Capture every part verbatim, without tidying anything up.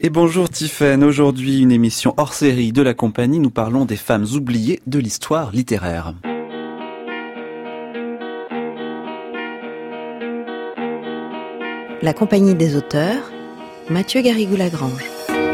Et bonjour Tiffaine, aujourd'hui une émission hors série de la compagnie, nous parlons des femmes oubliées de l'histoire littéraire. La compagnie des auteurs, Mathieu Garrigou-Lagrange.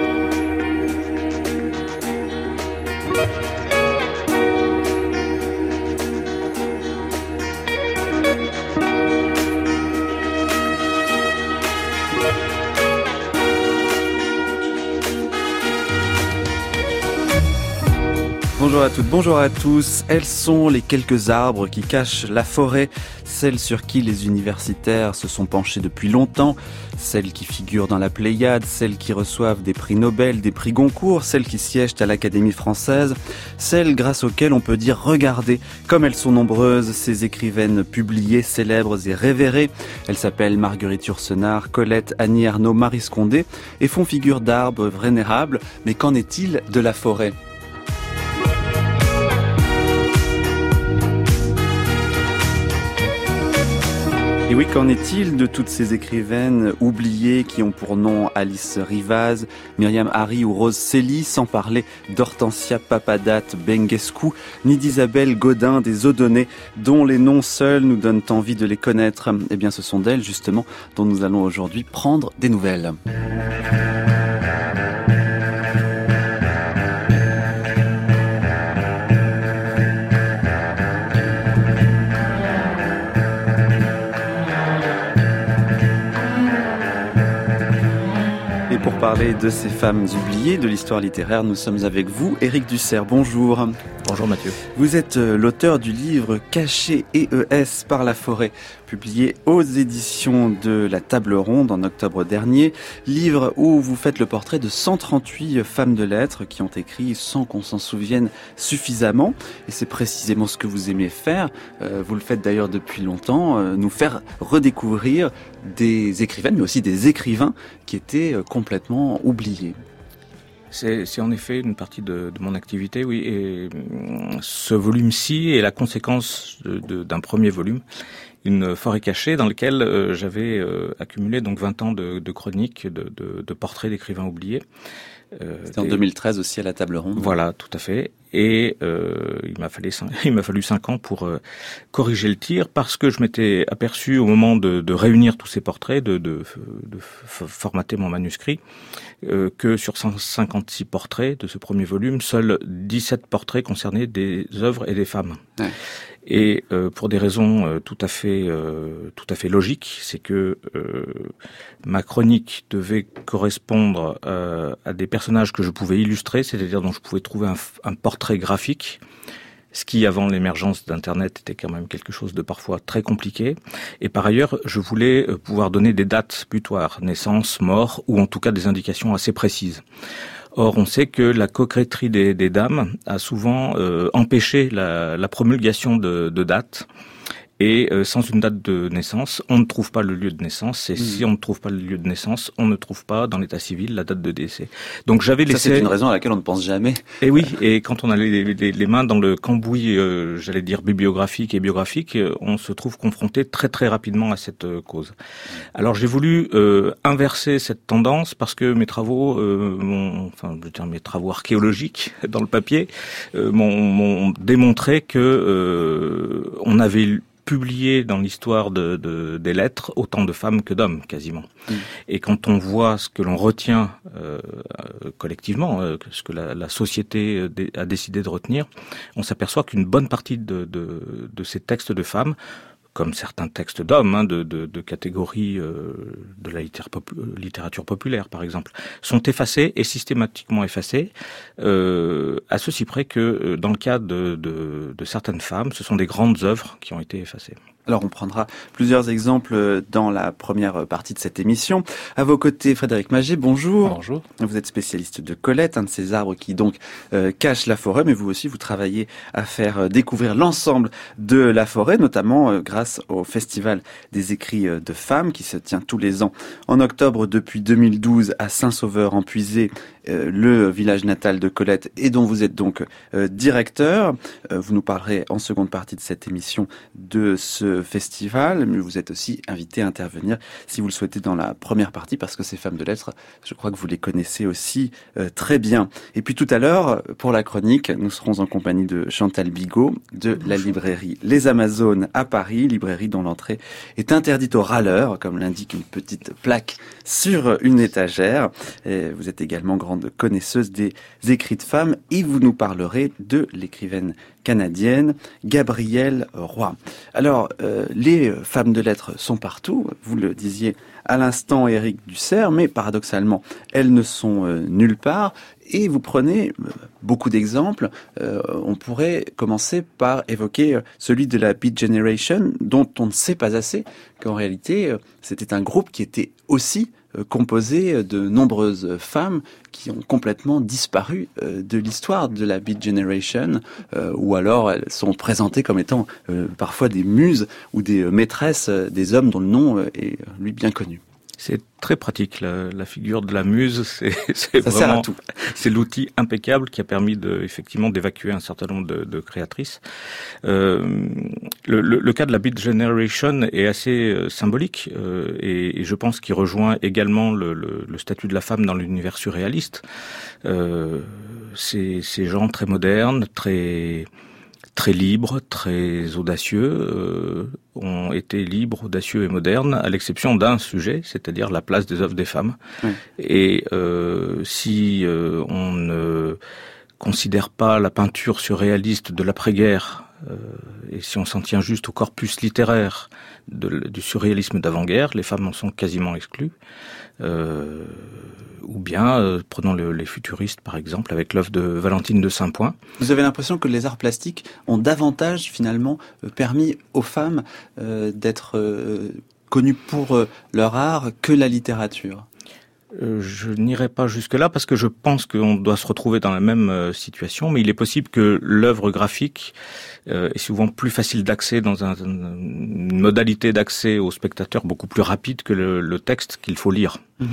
Bonjour à toutes, bonjour à tous. Elles sont les quelques arbres qui cachent la forêt, celles sur qui les universitaires se sont penchés depuis longtemps, celles qui figurent dans la Pléiade, celles qui reçoivent des prix Nobel, des prix Goncourt, celles qui siègent à l'Académie française, celles grâce auxquelles on peut dire « Regardez, comme elles sont nombreuses, ces écrivaines publiées, célèbres et révérées ». Elles s'appellent Marguerite Yourcenar, Colette, Annie Ernaux, Maryse Condé et font figure d'arbres vénérables. Mais qu'en est-il de la forêt ? Et oui, qu'en est-il de toutes ces écrivaines oubliées qui ont pour nom Alice Rivaz, Myriam Hari ou Rose Célie, sans parler d'Hortensia Papadate Benguescu, ni d'Isabelle Godin des Odonais, dont les noms seuls nous donnent envie de les connaître. Eh bien, ce sont d'elles, justement, dont nous allons aujourd'hui prendre des nouvelles. Pour parler de ces femmes oubliées de l'histoire littéraire, nous sommes avec vous, Éric Dussert. Bonjour. Bonjour Mathieu. Vous êtes l'auteur du livre Caché E E S par la forêt, publié aux éditions de la Table Ronde en octobre dernier. Livre où vous faites le portrait de cent trente-huit femmes de lettres qui ont écrit sans qu'on s'en souvienne suffisamment. Et c'est précisément ce que vous aimez faire. Euh, vous le faites d'ailleurs depuis longtemps, euh, nous faire redécouvrir des écrivaines, mais aussi des écrivains qui étaient complètement oubliés. C'est, c'est en effet une partie de, de mon activité, oui. Et ce volume-ci est la conséquence de, de, d'un premier volume, une forêt cachée dans lequel euh, j'avais euh, accumulé donc vingt ans de, de chroniques, de, de, de portraits d'écrivains oubliés. Euh, C'était en deux mille treize aussi à la Table Ronde. Voilà, tout à fait. Et euh, il m'a fallu cinq, il m'a fallu cinq ans pour euh, corriger le tir parce que je m'étais aperçu au moment de, de réunir tous ces portraits, de, de, de formater mon manuscrit, euh, que sur cent cinquante-six portraits de ce premier volume, seuls dix-sept portraits concernaient des œuvres et des femmes. Ouais. Et euh, pour des raisons euh, tout à fait euh, tout à fait logiques, c'est que euh, ma chronique devait correspondre euh, à des personnages que je pouvais illustrer, c'est-à-dire dont je pouvais trouver un, un portrait graphique, ce qui avant l'émergence d'Internet était quand même quelque chose de parfois très compliqué. Et par ailleurs, je voulais pouvoir donner des dates butoirs, naissance, mort, ou en tout cas des indications assez précises. Or, on sait que la coquetterie des, des dames a souvent euh, empêché la, la promulgation de, de dates. Et euh, sans une date de naissance, on ne trouve pas le lieu de naissance. Et mmh. si on ne trouve pas le lieu de naissance, on ne trouve pas dans l'état civil la date de décès. Donc j'avais laissé. Ça, c'est une raison à laquelle on ne pense jamais. Et oui. Et quand on a les, les, les mains dans le cambouis, euh, j'allais dire bibliographique et biographique, euh, on se trouve confronté très très rapidement à cette euh, cause. Alors j'ai voulu euh, inverser cette tendance parce que mes travaux, euh, mon, enfin je veux dire mes travaux archéologiques dans le papier, euh, m'ont, m'ont démontré que euh, on avait publié dans l'histoire de, de, des lettres autant de femmes que d'hommes, quasiment. Mmh. Et quand on voit ce que l'on retient euh, collectivement, euh, ce que la, la société a décidé de retenir, on s'aperçoit qu'une bonne partie de, de, de ces textes de femmes, comme certains textes d'hommes, hein, de, de, de catégories euh, de la littérature populaire, par exemple, sont effacés et systématiquement effacés, euh, à ceci près que, dans le cas de, de, de certaines femmes, ce sont des grandes œuvres qui ont été effacées. Alors on prendra plusieurs exemples dans la première partie de cette émission. À vos côtés, Frédéric Magé, bonjour. Bonjour. Vous êtes spécialiste de Colette, un de ces arbres qui donc euh, cache la forêt, mais vous aussi vous travaillez à faire découvrir l'ensemble de la forêt, notamment euh, grâce au Festival des écrits de femmes qui se tient tous les ans en octobre depuis deux mille douze à Saint-Sauveur-en-Puisé, euh, le village natal de Colette et dont vous êtes donc euh, directeur. Euh, vous nous parlerez en seconde partie de cette émission de ce ce festival, mais vous êtes aussi invité à intervenir si vous le souhaitez dans la première partie, parce que ces femmes de lettres, je crois que vous les connaissez aussi euh, très bien. Et puis tout à l'heure, pour la chronique, nous serons en compagnie de Chantal Bigot de la librairie Les Amazones à Paris, librairie dont l'entrée est interdite aux râleurs, comme l'indique une petite plaque sur une étagère. Et vous êtes également grande connaisseuse des écrits de femmes et vous nous parlerez de l'écrivaine canadienne Gabrielle Roy. Alors, euh, les femmes de lettres sont partout, vous le disiez à l'instant Éric Dussert, mais paradoxalement, elles ne sont euh, nulle part. Et vous prenez beaucoup d'exemples. Euh, on pourrait commencer par évoquer celui de la Beat Generation, dont on ne sait pas assez qu'en réalité, c'était un groupe qui était aussi composé de nombreuses femmes qui ont complètement disparu de l'histoire de la Beat Generation, euh, ou alors elles sont présentées comme étant euh, parfois des muses ou des maîtresses des hommes dont le nom est, lui, bien connu. C'est très pratique, la, la figure de la muse, c'est, c'est Ça vraiment, sert à tout. C'est l'outil impeccable qui a permis de, effectivement, d'évacuer un certain nombre de, de créatrices. Euh, le, le, le cas de la Beat Generation est assez euh, symbolique, euh, et, et je pense qu'il rejoint également le, le, le statut de la femme dans l'univers surréaliste. Euh, c'est, ces gens très modernes, très très libres, très audacieux, euh, ont été libres, audacieux et modernes, à l'exception d'un sujet, c'est-à-dire la place des œuvres des femmes. Oui. Et euh, si euh, on ne considère pas la peinture surréaliste de l'après-guerre, euh, et si on s'en tient juste au corpus littéraire de, du surréalisme d'avant-guerre, les femmes en sont quasiment exclues. Euh, ou bien, euh, prenons le, les futuristes par exemple, avec l'œuvre de Valentine de Saint-Point. Vous avez l'impression que les arts plastiques ont davantage finalement euh, permis aux femmes euh, d'être euh, connues pour euh, leur art que la littérature? Euh, je n'irai pas jusque-là parce que je pense qu'on doit se retrouver dans la même euh, situation, mais il est possible que l'œuvre graphique euh, est souvent plus facile d'accès dans un, une modalité d'accès au spectateur beaucoup plus rapide que le, le texte qu'il faut lire. Mmh.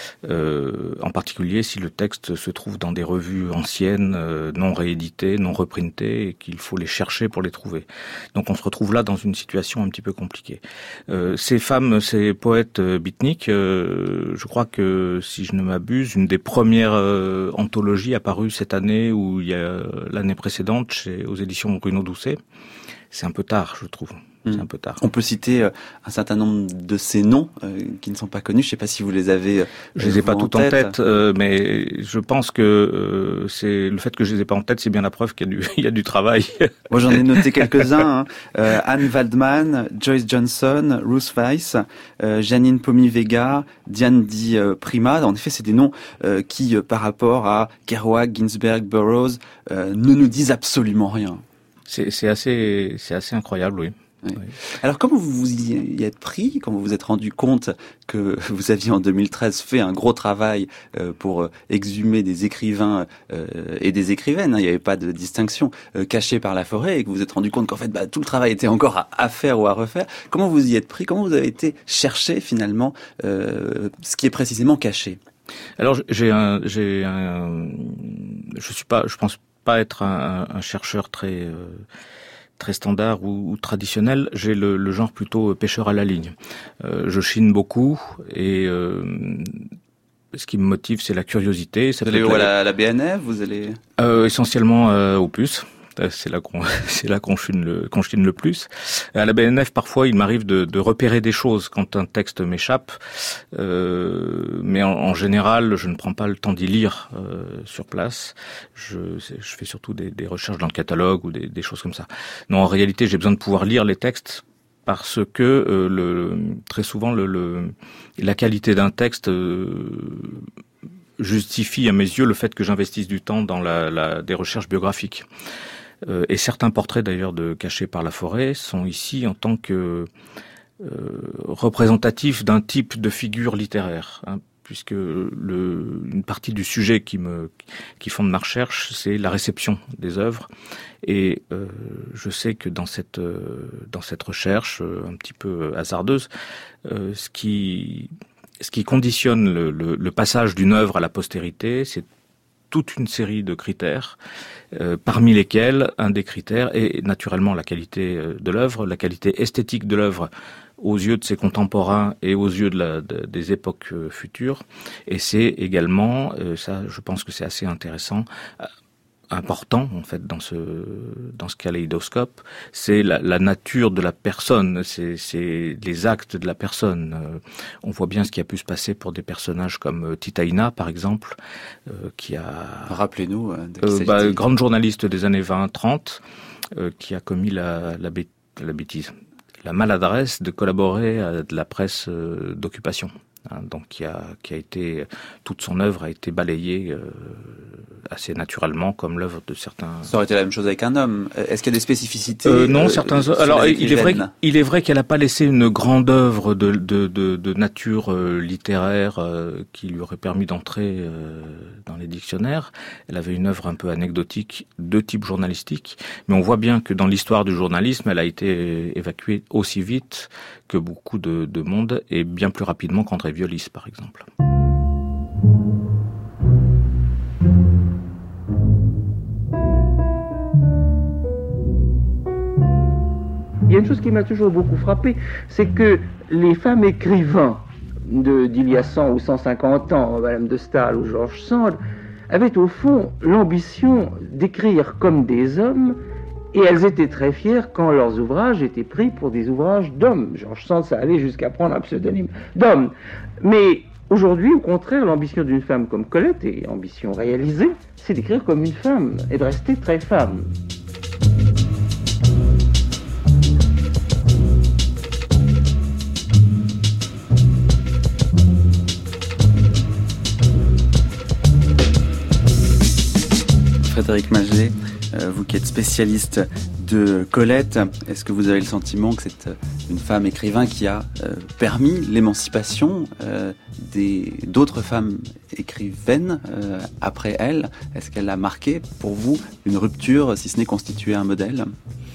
Euh, en particulier si le texte se trouve dans des revues anciennes, euh, non rééditées, non reprintées, et qu'il faut les chercher pour les trouver. Donc on se retrouve là dans une situation un petit peu compliquée. Euh, ces femmes, ces poètes euh, beatniks, euh, je crois que si je ne m'abuse, une des premières euh, anthologies apparues cette année ou il y a l'année précédente chez, aux éditions Bruno Doucet. C'est un peu tard, je trouve. C'est un peu tard. On peut citer un certain nombre de ces noms euh, qui ne sont pas connus. Je ne sais pas si vous les avez. Euh, je les ai pas tout en tête, euh, mais je pense que euh, c'est le fait que je les ai pas en tête, c'est bien la preuve qu'il y a du, il y a du travail. Moi, j'en ai noté quelques-uns. Hein. Euh, Anne Waldman, Joyce Johnson, Ruth Weiss, euh, Janine Pomy-Vega, Diane Di Prima. En effet, c'est des noms euh, qui, euh, par rapport à Kerouac, Ginsberg, Burroughs, euh, ne nous disent absolument rien. C'est, c'est assez, c'est assez incroyable, oui. Oui. Alors, comment vous vous y êtes pris, quand vous vous êtes rendu compte que vous aviez en deux mille treize fait un gros travail euh, pour exhumer des écrivains euh, et des écrivaines, hein, il n'y avait pas de distinction, euh, cachés par la forêt, et que vous vous êtes rendu compte qu'en fait bah, tout le travail était encore à, à faire ou à refaire. Comment vous y êtes pris? Comment vous avez été chercher finalement euh, ce qui est précisément caché? Alors, j'ai un, j'ai un, je suis pas, je pense pas être un, un chercheur très euh, très standard ou, ou traditionnel. J'ai le, le genre plutôt pêcheur à la ligne. Euh, je chine beaucoup et euh, ce qui me motive, c'est la curiosité. Ça vous allez où, à la, la B N F? Vous allez euh, essentiellement euh, au Puce. C'est là qu'on, c'est là qu'on chine le, qu'on chine le plus. À la B N F, parfois, il m'arrive de, de repérer des choses quand un texte m'échappe, euh, mais en, en général, je ne prends pas le temps d'y lire euh, sur place. Je, je fais surtout des, des recherches dans le catalogue ou des, des choses comme ça. Non, en réalité, j'ai besoin de pouvoir lire les textes parce que euh, le, très souvent, le, le, la qualité d'un texte euh, justifie à mes yeux le fait que j'investisse du temps dans la, la, des recherches biographiques. Euh, et certains portraits d'ailleurs de Cachés par la forêt sont ici en tant que euh, représentatifs d'un type de figure littéraire, hein, puisque le, une partie du sujet qui me qui fonde ma recherche, c'est la réception des œuvres. Et euh, je sais que dans cette euh, dans cette recherche euh, un petit peu hasardeuse, euh, ce qui ce qui conditionne le, le, le passage d'une œuvre à la postérité, c'est toute une série de critères, euh, parmi lesquels un des critères est naturellement la qualité de l'œuvre, la qualité esthétique de l'œuvre aux yeux de ses contemporains et aux yeux de la, de, des époques euh, futures. Et c'est également, euh, ça je pense que c'est assez intéressant, euh, important en fait dans ce dans ce kaléidoscope, c'est la, la nature de la personne, c'est c'est les actes de la personne. Euh, on voit bien ce qui a pu se passer pour des personnages comme Titaïna par exemple, euh, qui a rappelez-nous euh, de euh, bah, grande journaliste des années vingt trente, euh, qui a commis la la, bê- la bêtise, la maladresse de collaborer à de la presse euh, d'occupation. Hein, donc qui a qui a été toute son œuvre a été balayée euh, assez naturellement comme l'œuvre de certains. Ça aurait été la même chose avec un homme. Est-ce qu'il y a des spécificités euh, Non, euh, certains. Alors il est vrai il est vrai qu'elle n'a pas laissé une grande œuvre de de de, de nature euh, littéraire euh, qui lui aurait permis d'entrer euh, dans les dictionnaires. Elle avait une œuvre un peu anecdotique de type journalistique, mais on voit bien que dans l'histoire du journalisme, elle a été évacuée aussi vite que beaucoup de, de monde et bien plus rapidement qu'André Violis, par exemple. Il y a une chose qui m'a toujours beaucoup frappé, c'est que les femmes écrivains de, d'il y a cent ou cent cinquante ans, Madame de Staël ou George Sand, avaient au fond l'ambition d'écrire comme des hommes. Et elles étaient très fières quand leurs ouvrages étaient pris pour des ouvrages d'hommes. George Sand, ça allait jusqu'à prendre un pseudonyme d'homme. Mais aujourd'hui, au contraire, l'ambition d'une femme comme Colette, et ambition réalisée, c'est d'écrire comme une femme et de rester très femme. Frédéric Maget, vous qui êtes spécialiste de Colette, est-ce que vous avez le sentiment que c'est une femme écrivain qui a euh, permis l'émancipation euh, des, d'autres femmes écrivaines euh, après elle? Est-ce qu'elle a marqué pour vous une rupture, si ce n'est constitué un modèle?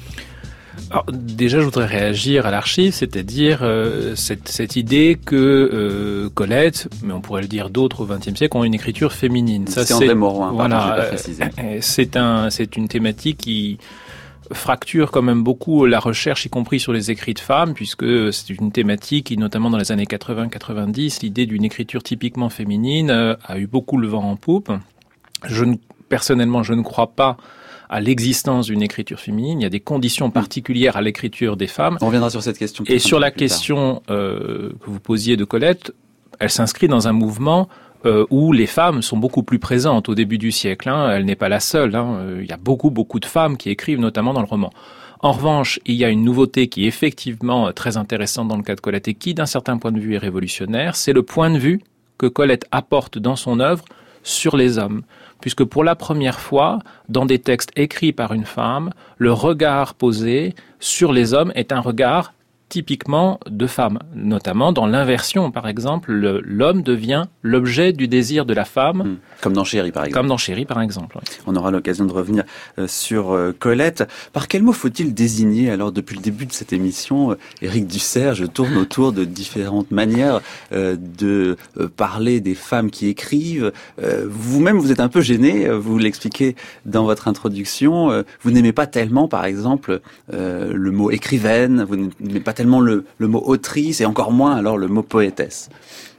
Alors, déjà, je voudrais réagir à l'archive, c'est-à-dire euh, cette, cette idée que euh, Colette, mais on pourrait le dire d'autres au vingtième siècle, ont une écriture féminine. Ça, c'est André Mauroy, voilà, pardon, j'ai pas précisé. Euh, c'est un, c'est une thématique qui fracture quand même beaucoup la recherche, y compris sur les écrits de femmes, puisque c'est une thématique qui, notamment dans les années quatre-vingts quatre-vingt-dix, l'idée d'une écriture typiquement féminine euh, a eu beaucoup le vent en poupe. Je ne, personnellement, je ne crois pas à l'existence d'une écriture féminine. Il y a des conditions particulières à l'écriture des femmes. On reviendra sur cette question. Et sur la question euh, que vous posiez de Colette, elle s'inscrit dans un mouvement euh, où les femmes sont beaucoup plus présentes au début du siècle. Hein. Elle n'est pas la seule. Hein. Il y a beaucoup, beaucoup de femmes qui écrivent, notamment dans le roman. En revanche, il y a une nouveauté qui est effectivement très intéressante dans le cas de Colette et qui, d'un certain point de vue, est révolutionnaire. C'est le point de vue que Colette apporte dans son œuvre sur les hommes. Puisque pour la première fois, dans des textes écrits par une femme, le regard posé sur les hommes est un regard typiquement de femme. Notamment dans l'inversion, par exemple, le, l'homme devient l'objet du désir de la femme. Mmh. Comme dans Chéri, par exemple. Comme dans Chéri, par exemple. Oui. On aura l'occasion de revenir euh, sur euh, Colette. Par quel mot faut-il désigner, alors, depuis le début de cette émission, euh, Éric Dussert, je tourne autour de différentes manières euh, de euh, parler des femmes qui écrivent. Euh, vous-même, vous êtes un peu gêné, vous l'expliquez dans votre introduction. Euh, vous n'aimez pas tellement, par exemple, euh, le mot écrivaine, vous n'aimez pas tellement le, le mot autrice, et encore moins, alors, le mot poétesse.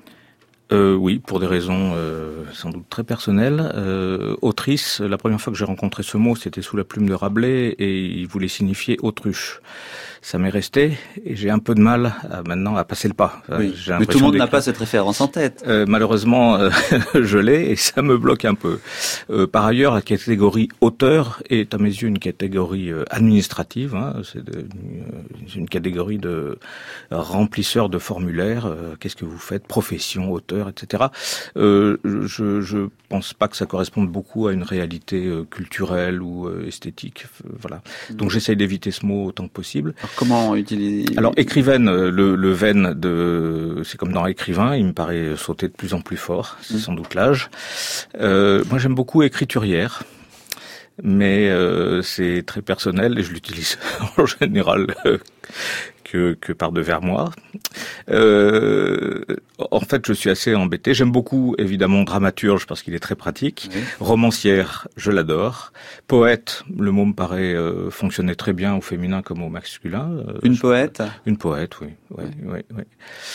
Euh, oui, pour des raisons euh, sans doute très personnelles. Euh, autrice, la première fois que j'ai rencontré ce mot, c'était sous la plume de Rabelais et il voulait signifier autruche. Ça m'est resté et j'ai un peu de mal à, maintenant à passer le pas. Oui, mais tout le monde n'a pas cette référence en tête. Euh, malheureusement, euh, je l'ai et ça me bloque un peu. Euh, par ailleurs, la catégorie auteur est à mes yeux une catégorie euh, administrative. Hein, c'est de, une, une catégorie de remplisseur de formulaires. Euh, qu'est-ce que vous faites? Profession, auteur, et cetera. Euh, je, je pense pas que ça corresponde beaucoup à une réalité euh, culturelle ou euh, esthétique. Euh, voilà. Donc j'essaye d'éviter ce mot autant que possible. Alors, comment utiliser? Alors écrivaine, le, le veine de, c'est comme dans écrivain, il me paraît sauter de plus en plus fort. C'est mmh. sans doute l'âge. Euh, moi j'aime beaucoup écriturière. Mais euh, c'est très personnel et je l'utilise en général euh, que, que par devers moi. Euh, en fait, je suis assez embêté. J'aime beaucoup, évidemment, dramaturge parce qu'il est très pratique. Oui. Romancière, je l'adore. Poète, le mot me paraît euh, fonctionner très bien au féminin comme au masculin. Euh, une poète. Une poète, oui, oui, oui, oui. oui.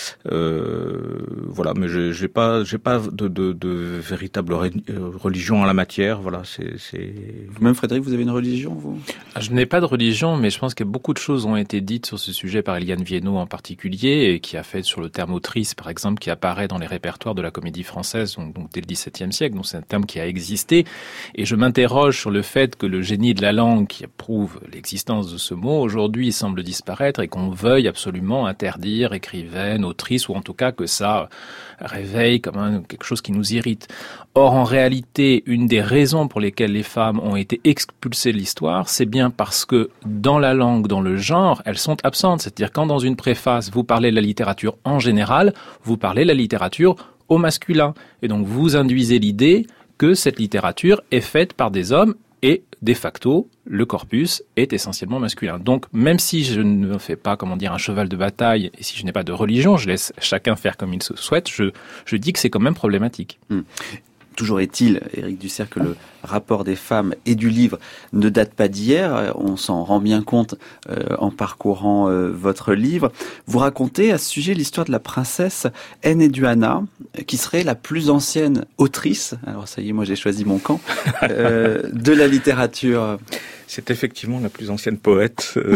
Euh, voilà, mais je, j'ai pas, j'ai pas de, de, de véritable religion en la matière. Voilà, c'est, c'est. Vous-même, Frédéric, vous avez une religion, vous? Je n'ai pas de religion, mais je pense que beaucoup de choses ont été dites sur ce sujet par Eliane Viennot en particulier, et qui a fait sur le terme autrice, par exemple, qui apparaît dans les répertoires de la comédie française, donc, donc dès le dix-septième siècle. Donc c'est un terme qui a existé. Et je m'interroge sur le fait que le génie de la langue, qui prouve l'existence de ce mot, aujourd'hui semble disparaître, et qu'on veuille absolument interdire écrivaine, autrice, ou en tout cas que ça réveille comme un, quelque chose qui nous irrite. Or, en réalité, une des raisons pour lesquelles les femmes ont été expulsées de l'histoire, c'est bien parce que dans la langue, dans le genre, elles sont absentes. C'est-à-dire quand dans une préface, vous parlez de la littérature en général, vous parlez de la littérature au masculin. Et donc, vous induisez l'idée que cette littérature est faite par des hommes, et de facto, le corpus est essentiellement masculin. Donc, même si je ne fais pas, comment dire, un cheval de bataille, et si je n'ai pas de religion, je laisse chacun faire comme il se souhaite, je, je dis que c'est quand même problématique. Mmh. Toujours est-il, Éric Dussert, que le rapport des femmes et du livre ne date pas d'hier. On s'en rend bien compte euh, en parcourant euh, votre livre. Vous racontez à ce sujet l'histoire de la princesse Enheduanna, qui serait la plus ancienne autrice, alors ça y est, moi j'ai choisi mon camp, euh, de la littérature. C'est effectivement la plus ancienne poète euh,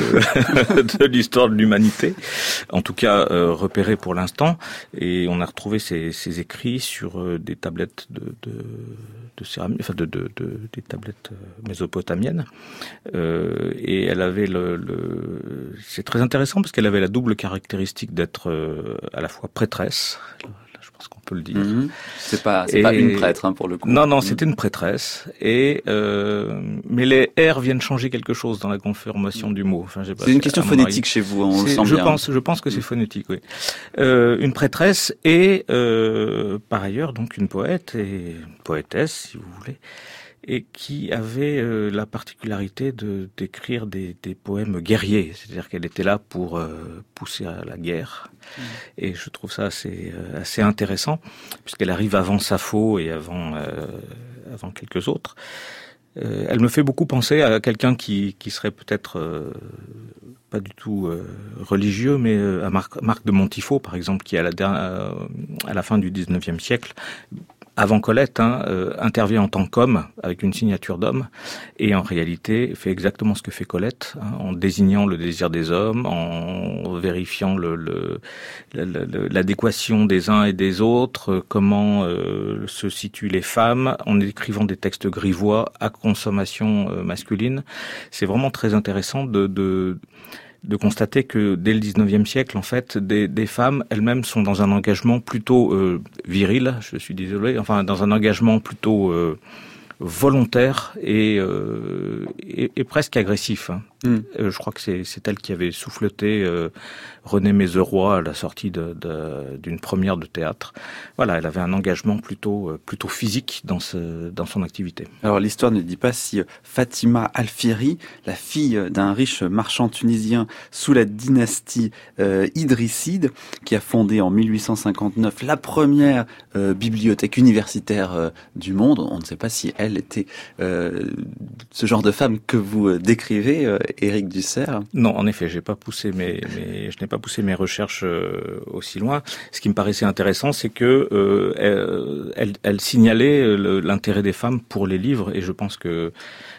de l'histoire de l'humanité, en tout cas euh, repérée pour l'instant. Et on a retrouvé ses, ses écrits sur euh, des tablettes de, de, de céramique, enfin de, de, de des tablettes mésopotamiennes. Euh, et elle avait le, le, c'est très intéressant parce qu'elle avait la double caractéristique d'être euh, à la fois prêtresse. Je pense qu'on peut le dire. Mmh. C'est pas, c'est et... pas une prêtre hein, pour le coup. Non, non, mmh. c'était une prêtresse. Et euh, mais les R viennent changer quelque chose dans la conformation du mot. Enfin, j'ai pas, c'est une question phonétique chez vous, on le sent je bien. pense, je pense que c'est phonétique, oui. Euh, une prêtresse et euh, par ailleurs donc une poète et poétesse, si vous voulez, et qui avait euh, la particularité de d'écrire des, des poèmes guerriers, c'est-à-dire qu'elle était là pour euh, pousser à la guerre. Mmh. Et je trouve ça assez euh, assez intéressant puisqu'elle arrive avant Sappho et avant euh, avant quelques autres. Euh, elle me fait beaucoup penser à quelqu'un qui qui serait peut-être euh, pas du tout euh, religieux, mais euh, à Marc, Marc de Montifau par exemple, qui à la euh, à la fin du dix-neuvième siècle, avant Colette, hein, euh, intervient en tant qu'homme avec une signature d'homme et en réalité fait exactement ce que fait Colette, hein, en désignant le désir des hommes, en vérifiant le, le, le, le, l'adéquation des uns et des autres, comment euh, se situent les femmes, en écrivant des textes grivois à consommation euh, masculine. C'est vraiment très intéressant de... de de constater que dès le dix-neuvième siècle, en fait, des, des femmes elles-mêmes sont dans un engagement plutôt euh, viril, je suis désolé, enfin dans un engagement plutôt euh, volontaire et, euh, et, et presque agressif. Hein. Mm. Euh, je crois que c'est, c'est elle qui avait souffleté euh, René Mézeroy à la sortie de, de, d'une première de théâtre. Voilà, elle avait un engagement plutôt euh, plutôt physique dans ce dans son activité. Alors l'histoire ne dit pas si Fatima Alfieri, la fille d'un riche marchand tunisien sous la dynastie euh, idrisside, qui a fondé en mille huit cent cinquante-neuf la première euh, bibliothèque universitaire euh, du monde, on ne sait pas si elle était euh, ce genre de femme que vous euh, décrivez, euh, Éric Dussert. Non, en effet, j'ai pas poussé mes, mes je n'ai pas poussé mes recherches euh, aussi loin. Ce qui me paraissait intéressant, c'est que euh, elle, elle signalait le, l'intérêt des femmes pour les livres, et je pense que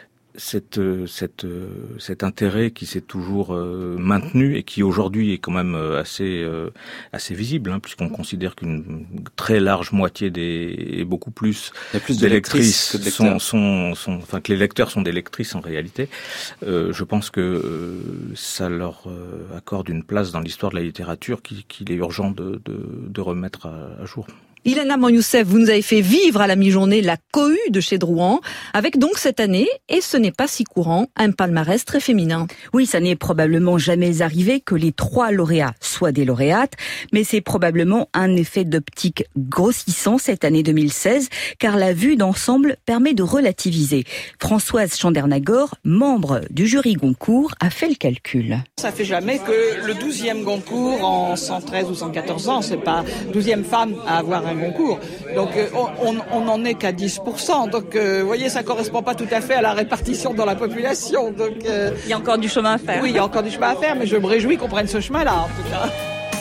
cette, cette, cet intérêt qui s'est toujours euh, maintenu et qui aujourd'hui est quand même assez, euh, assez visible, hein, puisqu'on considère qu'une très large moitié des, et beaucoup plus, plus des de lectrices, lectrices sont, sont, sont, enfin que les lecteurs sont des lectrices en réalité. Euh, je pense que euh, ça leur euh, accorde une place dans l'histoire de la littérature qu'il, qu'il est urgent de, de, de remettre à, à jour. Ilana Mouyoussef, vous nous avez fait vivre à la mi-journée la cohue de chez Drouan, avec donc cette année, et ce n'est pas si courant, un palmarès très féminin. Oui, ça n'est probablement jamais arrivé que les trois lauréats soient des lauréates, mais c'est probablement un effet d'optique grossissant cette année deux mille seize, car la vue d'ensemble permet de relativiser. Françoise Chandernagor, membre du jury Goncourt, a fait le calcul. Ça fait jamais que le douzième Goncourt en cent treize ou cent quatorze ans, c'est pas douzième femme à avoir un Goncourt. Donc on, on n'en est qu'à dix pour cent. Donc euh, vous voyez, ça correspond pas tout à fait à la répartition dans la population. Donc euh, il y a encore du chemin à faire. Oui, il y a encore du chemin à faire, mais je me réjouis qu'on prenne ce chemin-là en tout cas.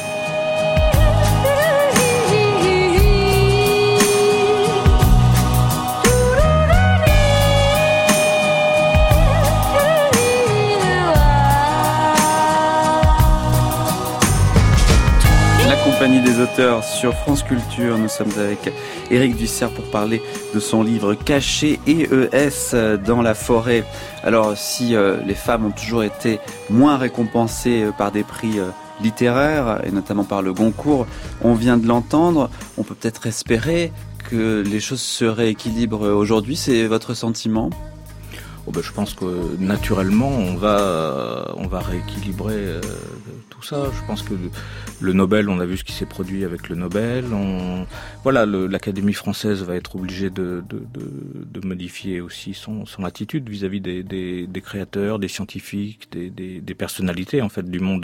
Compagnie des auteurs sur France Culture. Nous sommes avec Éric Dussert pour parler de son livre Caché E E S dans la forêt. Alors, si euh, les femmes ont toujours été moins récompensées par des prix euh, littéraires, et notamment par le Goncourt, on vient de l'entendre, on peut peut-être espérer que les choses se rééquilibrent aujourd'hui. C'est votre sentiment ? Oh ben, je pense que naturellement on va on va rééquilibrer euh, tout ça. Je pense que le, le Nobel, on a vu ce qui s'est produit avec le Nobel. On, voilà, le, l'Académie française va être obligée de, de, de, de modifier aussi son, son attitude vis-à-vis des, des, des créateurs, des scientifiques, des, des, des personnalités en fait du monde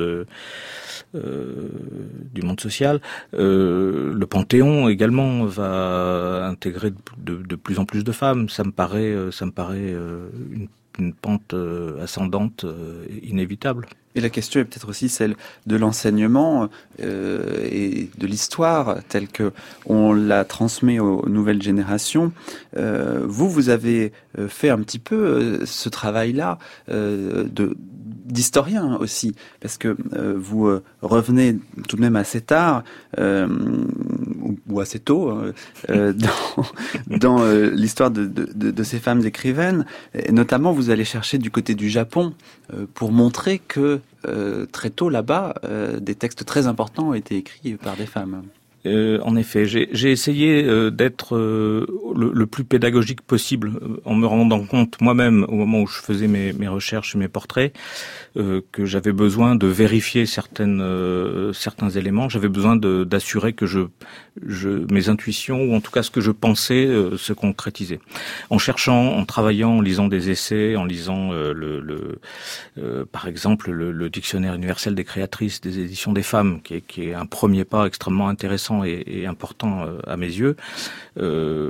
euh, du monde social. Euh, le Panthéon également va intégrer de, de plus en plus de femmes. Ça me paraît ça me paraît euh, Une, une pente euh, ascendante euh, inévitable. Et la question est peut-être aussi celle de l'enseignement euh, et de l'histoire telle que on la transmet aux nouvelles générations. Euh, vous, vous avez fait un petit peu euh, ce travail-là euh, de d'historien aussi, parce que euh, vous euh, revenez tout de même assez tard euh, ou, ou assez tôt euh, dans, dans euh, l'histoire de, de, de ces femmes écrivaines. Et notamment, vous allez chercher du côté du Japon euh, pour montrer que euh, très tôt là-bas, euh, des textes très importants ont été écrits par des femmes. Euh, en effet, j'ai, j'ai essayé euh, d'être euh, le, le plus pédagogique possible euh, en me rendant compte moi-même au moment où je faisais mes, mes recherches et mes portraits euh, que j'avais besoin de vérifier certaines euh, certains éléments. J'avais besoin de, d'assurer que je, je mes intuitions ou en tout cas ce que je pensais euh, se concrétisait. En cherchant, en travaillant, en lisant des essais, en lisant euh, le, le euh, par exemple le, le dictionnaire universel des créatrices des éditions des femmes, qui est, qui est un premier pas extrêmement intéressant et, et important euh, à mes yeux, euh,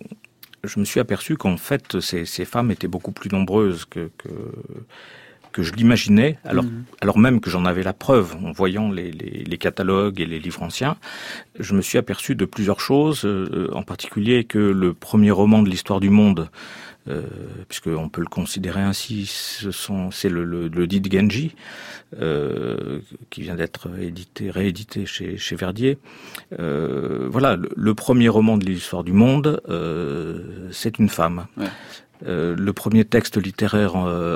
je me suis aperçu qu'en fait ces, ces femmes étaient beaucoup plus nombreuses que que, que je l'imaginais, alors mmh. alors même que j'en avais la preuve en voyant les, les, les catalogues et les livres anciens. Je me suis aperçu de plusieurs choses, euh, en particulier que le premier roman de l'histoire du monde, Euh, puisqu'on peut le considérer ainsi, ce sont, c'est le, le, le dit de Genji, euh, qui vient d'être édité, réédité chez, chez Verdier. Euh, voilà, le, le premier roman de l'histoire du monde, euh, c'est une femme. Ouais. Euh, le premier texte littéraire en, euh,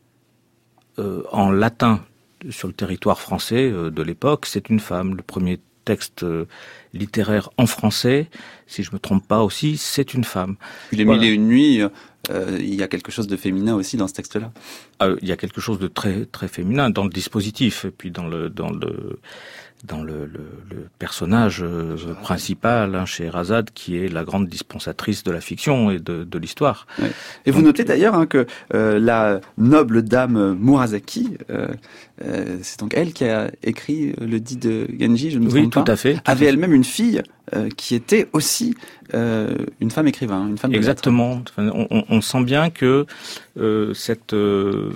euh, en latin sur le territoire français euh, de l'époque, c'est une femme. Le premier texte euh, littéraire en français, si je me trompe pas aussi, c'est une femme. Puis les voilà. Mille et une nuits, euh, il y a quelque chose de féminin aussi dans ce texte-là. Euh, il y a quelque chose de très très féminin dans le dispositif et puis dans le dans le dans le, le, le personnage euh, principal, hein, Scheherazade, qui est la grande dispensatrice de la fiction et de, de l'histoire. Ouais. Et donc, vous notez d'ailleurs hein, que euh, la noble dame Murasaki, euh, euh, c'est donc elle qui a écrit le dit de Genji, je ne me trompe oui, pas, tout à fait, tout avait à elle-même une fille euh, qui était aussi euh, une femme écrivain, une femme de Exactement. lettres. On, on, on sent bien que euh, cette... Euh,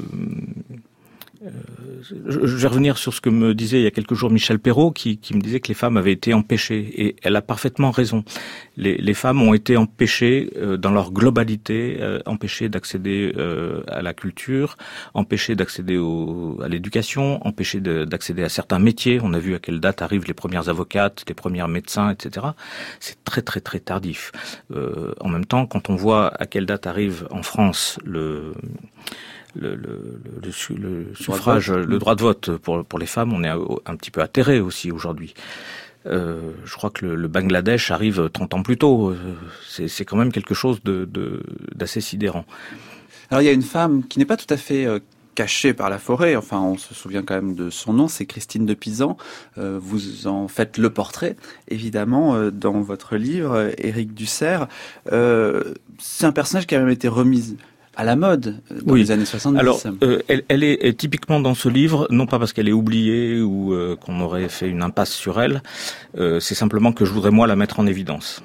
Euh, je, je vais revenir sur ce que me disait il y a quelques jours Michel Perrault, qui, qui me disait que les femmes avaient été empêchées, et elle a parfaitement raison. Les, les femmes ont été empêchées euh, dans leur globalité, euh, empêchées d'accéder euh, à la culture, empêchées d'accéder au, à l'éducation, empêchées de, d'accéder à certains métiers. On a vu à quelle date arrivent les premières avocates, les premiers médecins, et cetera. C'est très très très tardif. Euh, en même temps, quand on voit à quelle date arrive en France le Le, le, le, le suffrage, le droit de vote pour, pour les femmes, on est un petit peu atterré aussi aujourd'hui. Euh, je crois que le, le Bangladesh arrive trente ans plus tôt. C'est, c'est quand même quelque chose de, de, d'assez sidérant. Alors il y a une femme qui n'est pas tout à fait euh, cachée par la forêt, enfin on se souvient quand même de son nom, c'est Christine de Pisan. Euh, vous en faites le portrait, évidemment, euh, dans votre livre, euh, Éric Dussert. Euh, c'est un personnage qui a même été remis à la mode dans oui. les années soixante-dix. Alors, euh, elle, elle est, est typiquement dans ce livre, non pas parce qu'elle est oubliée ou euh, qu'on aurait fait une impasse sur elle, euh, c'est simplement que je voudrais moi la mettre en évidence.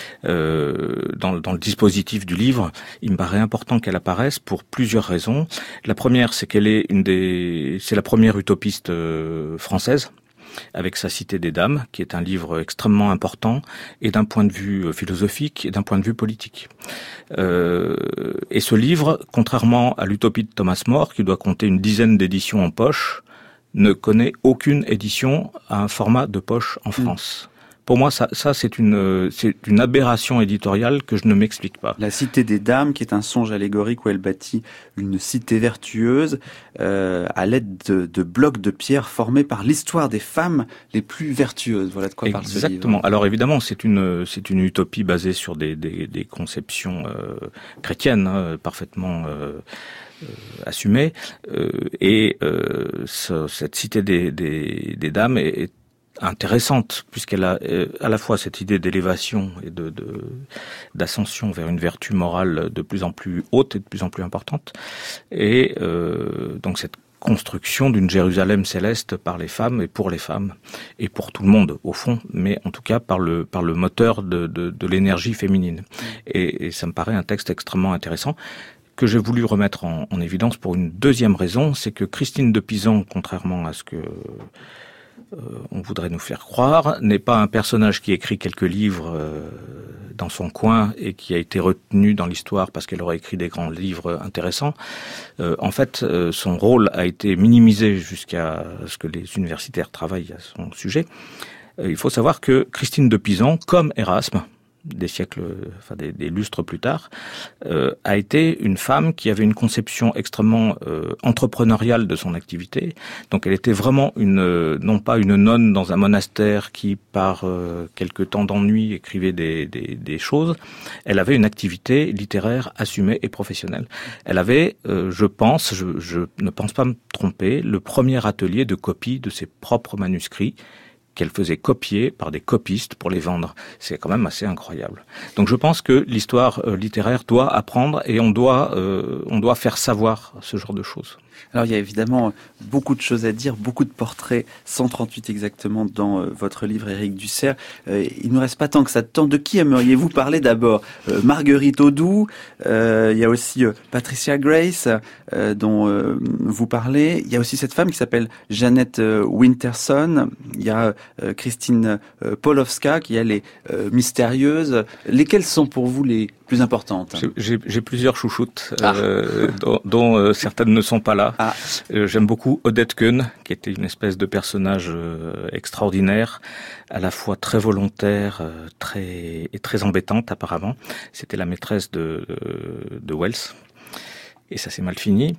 Euh, dans, dans le dispositif du livre, il me paraît important qu'elle apparaisse pour plusieurs raisons. La première, c'est qu'elle est une des, c'est la première utopiste euh, française, avec sa Cité des Dames, qui est un livre extrêmement important, et d'un point de vue philosophique et d'un point de vue politique. Euh, et ce livre, contrairement à l'utopie de Thomas More, qui doit compter une dizaine d'éditions en poche, ne connaît aucune édition à un format de poche en France. Mmh. Pour moi, ça, ça c'est une, c'est une aberration éditoriale que je ne m'explique pas. La Cité des Dames, qui est un songe allégorique où elle bâtit une cité vertueuse euh, à l'aide de, de blocs de pierre formés par l'histoire des femmes les plus vertueuses. Voilà de quoi parle ce livre. Exactement. Alors évidemment, c'est une, c'est une utopie basée sur des, des, des conceptions euh, chrétiennes, hein, parfaitement euh, euh, assumées. Euh, et euh, ce, cette Cité des, des, des Dames est, est intéressante, puisqu'elle a euh, à la fois cette idée d'élévation et de, de d'ascension vers une vertu morale de plus en plus haute et de plus en plus importante, et euh, donc cette construction d'une Jérusalem céleste par les femmes et pour les femmes et pour tout le monde au fond, mais en tout cas par le par le moteur de de, de l'énergie féminine. Et, et ça me paraît un texte extrêmement intéressant que j'ai voulu remettre en, en évidence pour une deuxième raison, c'est que Christine de Pisan, contrairement à ce que Euh, on voudrait nous faire croire, n'est pas un personnage qui écrit quelques livres euh, dans son coin et qui a été retenu dans l'histoire parce qu'elle aurait écrit des grands livres intéressants. Euh, en fait, euh, son rôle a été minimisé jusqu'à ce que les universitaires travaillent à son sujet. Euh, il faut savoir que Christine de Pisan, comme Erasme, des siècles, enfin des, des lustres plus tard, euh, a été une femme qui avait une conception extrêmement euh, entrepreneuriale de son activité. Donc elle était vraiment une, euh, non pas une nonne dans un monastère qui, par euh, quelques temps d'ennui, écrivait des, des, des choses. Elle avait une activité littéraire assumée et professionnelle. Elle avait, euh, je pense, je, je ne pense pas me tromper, le premier atelier de copie de ses propres manuscrits, qu'elle faisait copier par des copistes pour les vendre. C'est quand même assez incroyable. Donc je pense que l'histoire euh, littéraire doit apprendre et on doit, euh, on doit faire savoir ce genre de choses. Alors il y a évidemment beaucoup de choses à dire, beaucoup de portraits, cent trente-huit exactement dans euh, votre livre Éric Dussert. Euh, il ne nous reste pas tant que ça de temps. De qui aimeriez-vous parler d'abord? euh, Marguerite Audoux, euh, il y a aussi euh, Patricia Grace euh, dont euh, vous parlez. Il y a aussi cette femme qui s'appelle Jeannette euh, Winterson. Il y a euh, Christine euh, Polowska qui elle est euh, mystérieuse. Lesquelles sont pour vous les plus importantes? J'ai, j'ai plusieurs chouchoutes, ah. euh, dont, dont euh, certaines ne sont pas là. Ah. Euh, j'aime beaucoup Odette Keun, qui était une espèce de personnage euh, extraordinaire, à la fois très volontaire, euh, très et très embêtante apparemment. C'était la maîtresse de de, de Wells. Et ça s'est mal fini.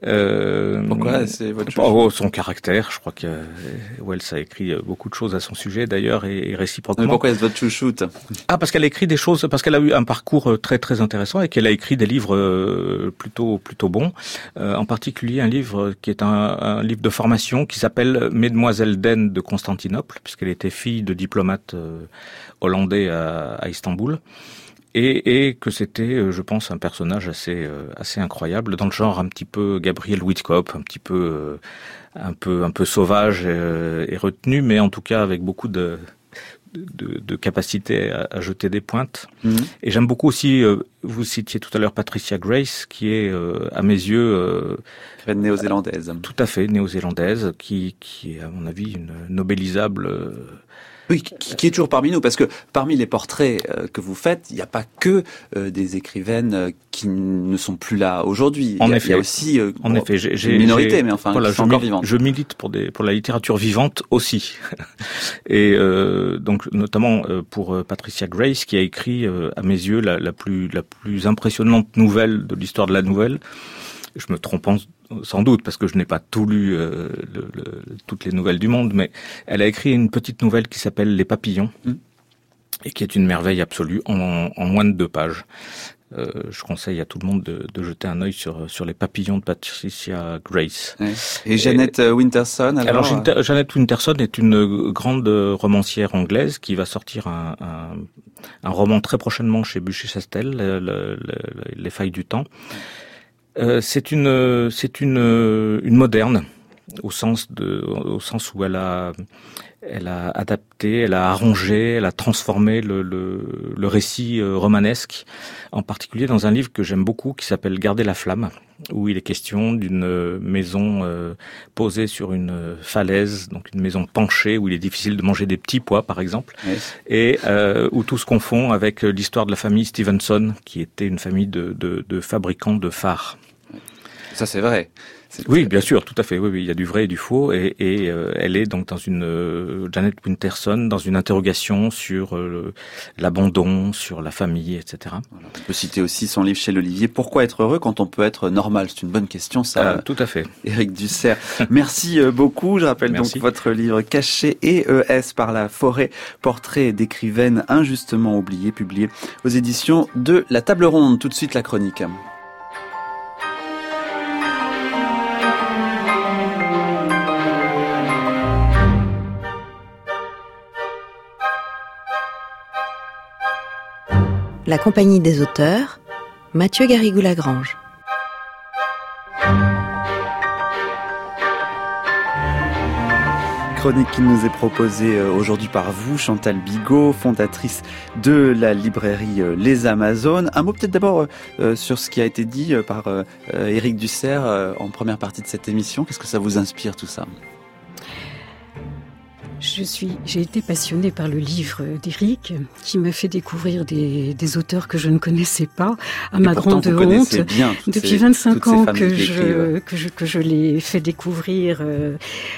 Euh, Pourquoi c'est votre chose? Oh, son caractère, je crois que Wells a écrit beaucoup de choses à son sujet d'ailleurs et, et réciproquement. Mais pourquoi est-ce votre chouchoute? Ah, parce qu'elle a écrit des choses, parce qu'elle a eu un parcours très très intéressant et qu'elle a écrit des livres plutôt plutôt bons. Euh, en particulier un livre qui est un, un livre de formation qui s'appelle Mesdemoiselles d'Aisne de Constantinople, puisqu'elle était fille de diplomate euh, hollandais à, à Istanbul. Et, et que c'était, je pense, un personnage assez assez incroyable, dans le genre un petit peu Gabriel Whitcomb, un petit peu un peu un peu sauvage et, et retenu, mais en tout cas avec beaucoup de de, de capacité à, à jeter des pointes. Mmh. Et j'aime beaucoup aussi, euh, vous citiez tout à l'heure Patricia Grace, qui est euh, à mes yeux euh, néo-zélandaise. Tout à fait néo-zélandaise, qui qui est à mon avis une nobélisable. Euh, Oui, qui, qui est toujours parmi nous, parce que parmi les portraits euh, que vous faites, il n'y a pas que euh, des écrivaines euh, qui ne sont plus là aujourd'hui. En il y a, effet, il y a aussi euh, en bon, effet, j'ai, j'ai, une minorité, j'ai, mais enfin, voilà, qui sont je, encore vivantes. Je milite pour des pour la littérature vivante aussi, et euh, donc notamment euh, pour euh, Patricia Grace, qui a écrit euh, à mes yeux la, la plus la plus impressionnante nouvelle de l'histoire de la nouvelle. Je me trompe sans doute, parce que je n'ai pas tout lu, euh, le, le, toutes les nouvelles du monde, mais elle a écrit une petite nouvelle qui s'appelle Les Papillons, mmh. et qui est une merveille absolue en, en moins de deux pages. Euh, je conseille à tout le monde de, de jeter un œil sur sur Les Papillons de Patricia Grace. Ouais. Et Jeanette et, Winterson. Alors, alors Jeanette Winterson est une grande romancière anglaise qui va sortir un, un, un roman très prochainement chez Buchet-Chastel, le, le, le, Les Failles du temps. Euh, c'est une c'est une une moderne au sens de au sens où elle a elle a adapté, elle a arrangé, elle a transformé le, le, le récit romanesque, en particulier dans un livre que j'aime beaucoup qui s'appelle Garder la flamme, où il est question d'une maison euh, posée sur une falaise, donc une maison penchée, où il est difficile de manger des petits pois, par exemple, oui. et euh, où tout se confond avec l'histoire de la famille Stevenson, qui était une famille de, de, de fabricants de phares. Ça, c'est vrai. C'est oui, bien sûr, tout à fait. Oui, oui, il y a du vrai et du faux, et, et euh, elle est donc dans une euh, Jeanette Winterson dans une interrogation sur euh, l'abandon, sur la famille, et cetera. Voilà. On peut citer aussi son livre chez l'Olivier. Pourquoi être heureux quand on peut être normal ? C'est une bonne question, ça. Ah, tout à fait. Éric Dussert. Merci beaucoup. Je rappelle Merci. donc votre livre Caché et E S par la forêt, portrait d'écrivaine injustement oubliée, publié aux éditions de La Table Ronde. Tout de suite la chronique. La Compagnie des auteurs, Mathieu Garrigou-Lagrange. Chronique qui nous est proposée aujourd'hui par vous, Chantal Bigot, fondatrice de la librairie Les Amazones. Un mot peut-être d'abord euh, sur ce qui a été dit par euh, Éric Dussert euh, en première partie de cette émission. Qu'est-ce que ça vous inspire tout ça ? Je suis, j'ai été passionnée par le livre d'Éric, qui m'a fait découvrir des, des auteurs que je ne connaissais pas, à ma grande honte. Depuis vingt-cinq ans que je, que je que je l'ai fait découvrir, euh,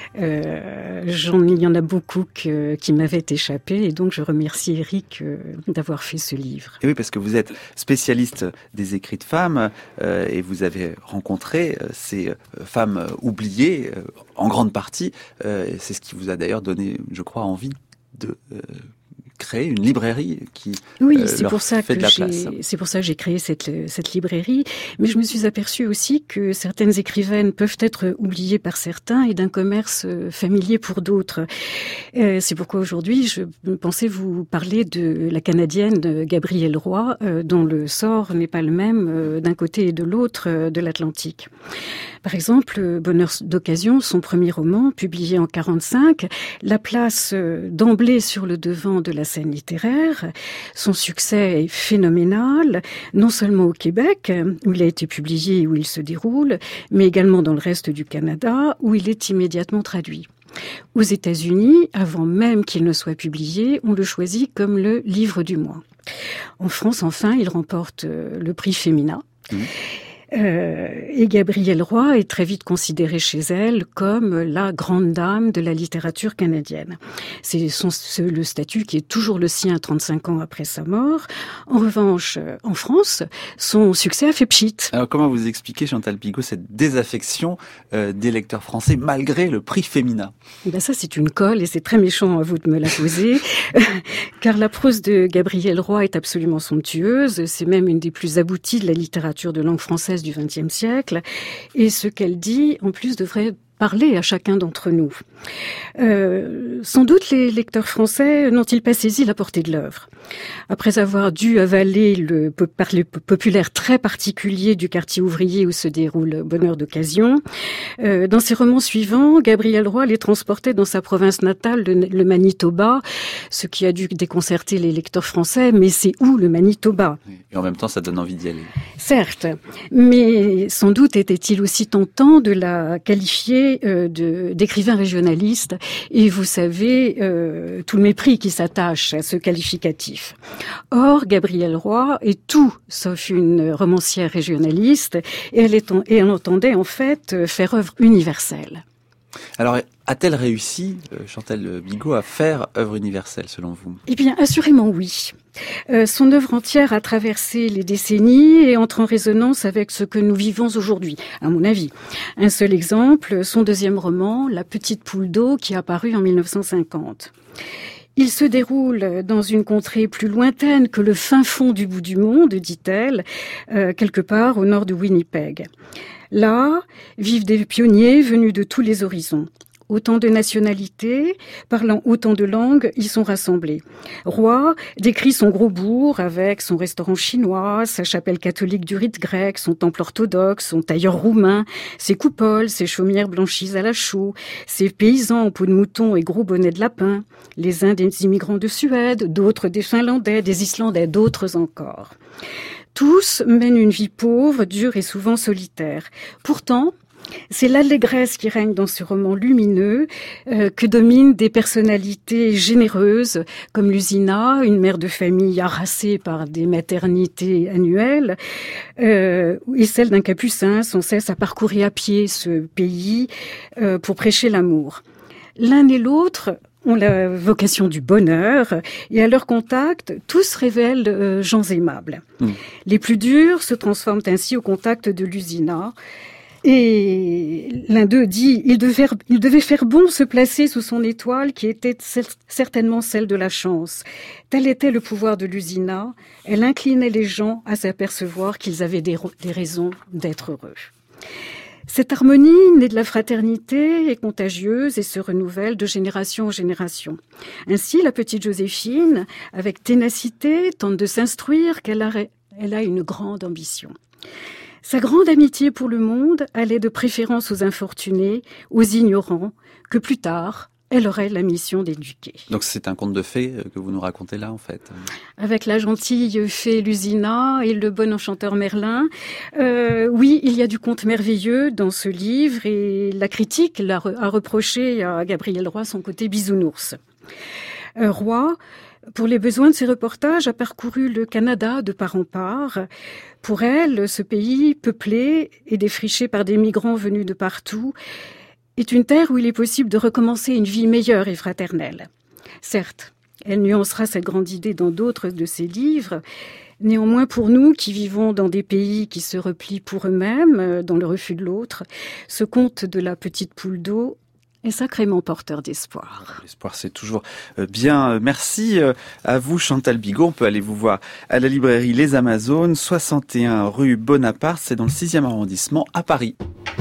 euh, j'en, il y en a beaucoup que, qui m'avaient échappé, et donc je remercie Éric euh, d'avoir fait ce livre. Et oui, parce que vous êtes spécialiste des écrits de femmes, euh, et vous avez rencontré euh, ces euh, femmes oubliées, euh, en grande partie. Euh, c'est ce qui vous a d'ailleurs donné, je crois, envie de euh, créer une librairie qui oui, euh, c'est leur pour ça fait que de la j'ai, place. C'est pour ça que j'ai créé cette, cette librairie. Mais je me suis aperçue aussi que certaines écrivaines peuvent être oubliées par certains et d'un commerce familier pour d'autres. Euh, c'est pourquoi aujourd'hui, je pensais vous parler de la Canadienne Gabrielle Roy, euh, dont le sort n'est pas le même euh, d'un côté et de l'autre euh, de l'Atlantique. Par exemple, Bonheur d'occasion, son premier roman, publié en quarante-cinq, la place d'emblée sur le devant de la scène littéraire. Son succès est phénoménal, non seulement au Québec, où il a été publié et où il se déroule, mais également dans le reste du Canada, où il est immédiatement traduit. Aux États-Unis, avant même qu'il ne soit publié, on le choisit comme le livre du mois. En France, enfin, il remporte le prix Femina. Mmh. Euh, et Gabrielle Roy est très vite considérée chez elle comme la grande dame de la littérature canadienne. C'est, son, c'est le statut qui est toujours le sien trente-cinq ans après sa mort. En revanche, en France, son succès a fait pchit. Alors comment vous expliquez, Chantal Bigot, cette désaffection euh, des lecteurs français malgré le prix Femina ? Ben ça, c'est une colle et c'est très méchant à vous de me la poser, car la prose de Gabrielle Roy est absolument somptueuse. C'est même une des plus abouties de la littérature de langue française du vingtième siècle, et ce qu'elle dit, en plus, devrait parler à chacun d'entre nous. Euh, sans doute les lecteurs français n'ont-ils pas saisi la portée de l'œuvre. Après avoir dû avaler le parler populaire très particulier du quartier ouvrier où se déroule Bonheur d'occasion, euh, dans ses romans suivants, Gabrielle Roy les transportait dans sa province natale, le, le Manitoba, ce qui a dû déconcerter les lecteurs français, mais c'est où le Manitoba ? Et en même temps, ça donne envie d'y aller. Certes, mais sans doute était-il aussi tentant de la qualifier euh, de, d'écrivain régionaliste, et vous savez euh, tout le mépris qui s'attache à ce qualificatif. Or, Gabrielle Roy est tout sauf une romancière régionaliste, et elle, est en, et elle entendait en fait faire œuvre universelle. Alors, a-t-elle réussi, Chantal Bigot, à faire œuvre universelle, selon vous ? Eh bien, assurément oui. Euh, son œuvre entière a traversé les décennies et entre en résonance avec ce que nous vivons aujourd'hui, à mon avis. Un seul exemple, son deuxième roman, La petite poule d'eau, qui est apparu en mille neuf cent cinquante. Il se déroule dans une contrée plus lointaine que le fin fond du bout du monde, dit-elle, euh, quelque part au nord de Winnipeg. Là, vivent des pionniers venus de tous les horizons. Autant de nationalités, parlant autant de langues, y sont rassemblés. Roy décrit son gros bourg avec son restaurant chinois, sa chapelle catholique du rite grec, son temple orthodoxe, son tailleur roumain, ses coupoles, ses chaumières blanchies à la chaux, ses paysans en peau de mouton et gros bonnets de lapin, les uns des immigrants de Suède, d'autres des Finlandais, des Islandais, d'autres encore. Tous mènent une vie pauvre, dure et souvent solitaire. Pourtant, c'est l'allégresse qui règne dans ce roman lumineux, euh, que dominent des personnalités généreuses, comme Lusina, une mère de famille harassée par des maternités annuelles, euh, et celle d'un capucin sans cesse à parcourir à pied ce pays euh, pour prêcher l'amour. L'un et l'autre ont la vocation du bonheur, et à leur contact, tous révèlent euh, gens aimables. Mmh. Les plus durs se transforment ainsi au contact de Lusina, et l'un d'eux dit, il devait, il devait faire bon se placer sous son étoile qui était certainement celle de la chance. Tel était le pouvoir de Lusina, elle inclinait les gens à s'apercevoir qu'ils avaient des, des raisons d'être heureux. Cette harmonie, née de la fraternité, est contagieuse et se renouvelle de génération en génération. Ainsi, la petite Joséphine, avec ténacité, tente de s'instruire qu'elle a, elle a une grande ambition. Sa grande amitié pour le monde allait de préférence aux infortunés, aux ignorants, que plus tard, elle aurait la mission d'éduquer. Donc c'est un conte de fées que vous nous racontez là, en fait. Avec la gentille fée Lusina et le bon enchanteur Merlin. Euh, oui, il y a du conte merveilleux dans ce livre et la critique l'a re- a reproché à Gabriel Roy son côté bisounours. Euh, Roy, pour les besoins de ses reportages, a parcouru le Canada de part en part. Pour elle, ce pays, peuplé et défriché par des migrants venus de partout, est une terre où il est possible de recommencer une vie meilleure et fraternelle. Certes, elle nuancera cette grande idée dans d'autres de ses livres. Néanmoins, pour nous qui vivons dans des pays qui se replient pour eux-mêmes, dans le refus de l'autre, ce conte de la petite poule d'eau est sacrément porteur d'espoir. L'espoir, c'est toujours bien. Merci à vous, Chantal Bigot. On peut aller vous voir à la librairie Les Amazones, soixante et un rue Bonaparte. C'est dans le sixième arrondissement à Paris.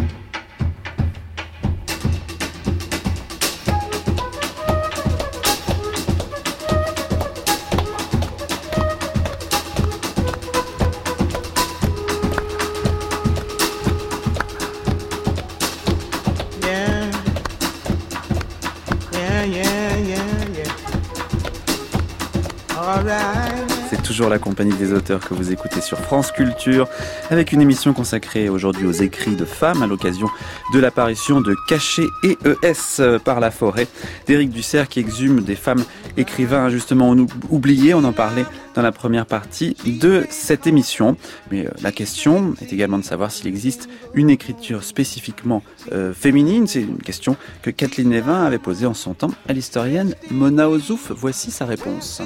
C'est toujours la compagnie des auteurs que vous écoutez sur France Culture, avec une émission consacrée aujourd'hui aux écrits de femmes à l'occasion de l'apparition de Caché et E S par la forêt d'Éric Dussert, qui exhume des femmes écrivains injustement oubliées. On en parlait dans la première partie de cette émission. Mais la question est également de savoir s'il existe une écriture spécifiquement euh, féminine. C'est une question que Kathleen Evin avait posée en son temps à l'historienne Mona Ozouf. Voici sa réponse.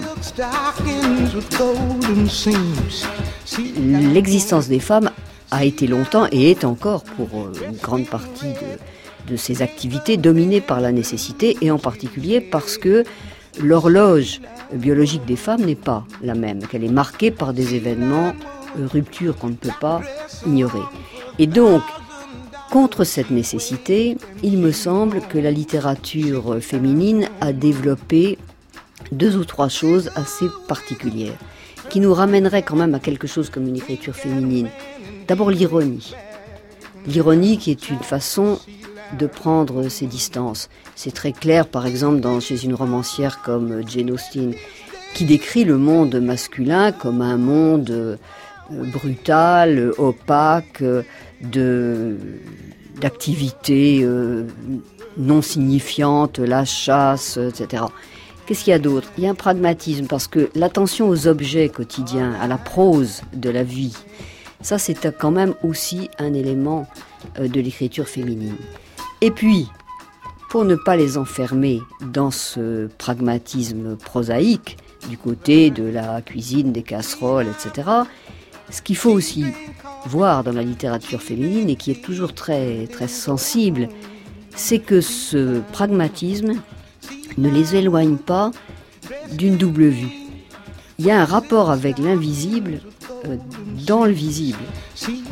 L'existence des femmes a été longtemps et est encore pour une grande partie de, de ces activités dominée par la nécessité, et en particulier parce que l'horloge biologique des femmes n'est pas la même, qu'elle est marquée par des événements, euh, ruptures qu'on ne peut pas ignorer. Et donc, contre cette nécessité, il me semble que la littérature féminine a développé deux ou trois choses assez particulières, qui nous ramèneraient quand même à quelque chose comme une écriture féminine. D'abord l'ironie. L'ironie qui est une façon de prendre ses distances. C'est très clair, par exemple, dans, chez une romancière comme Jane Austen, qui décrit le monde masculin comme un monde euh, brutal, opaque, de, d'activités euh, non signifiantes, la chasse, et cetera. Qu'est-ce qu'il y a d'autre ? Il y a un pragmatisme, parce que l'attention aux objets quotidiens, à la prose de la vie, ça c'est quand même aussi un élément de l'écriture féminine. Et puis, pour ne pas les enfermer dans ce pragmatisme prosaïque du côté de la cuisine, des casseroles, et cetera. Ce qu'il faut aussi voir dans la littérature féminine et qui est toujours très, très sensible, c'est que ce pragmatisme ne les éloigne pas d'une double vue. Il y a un rapport avec l'invisible euh, dans le visible. See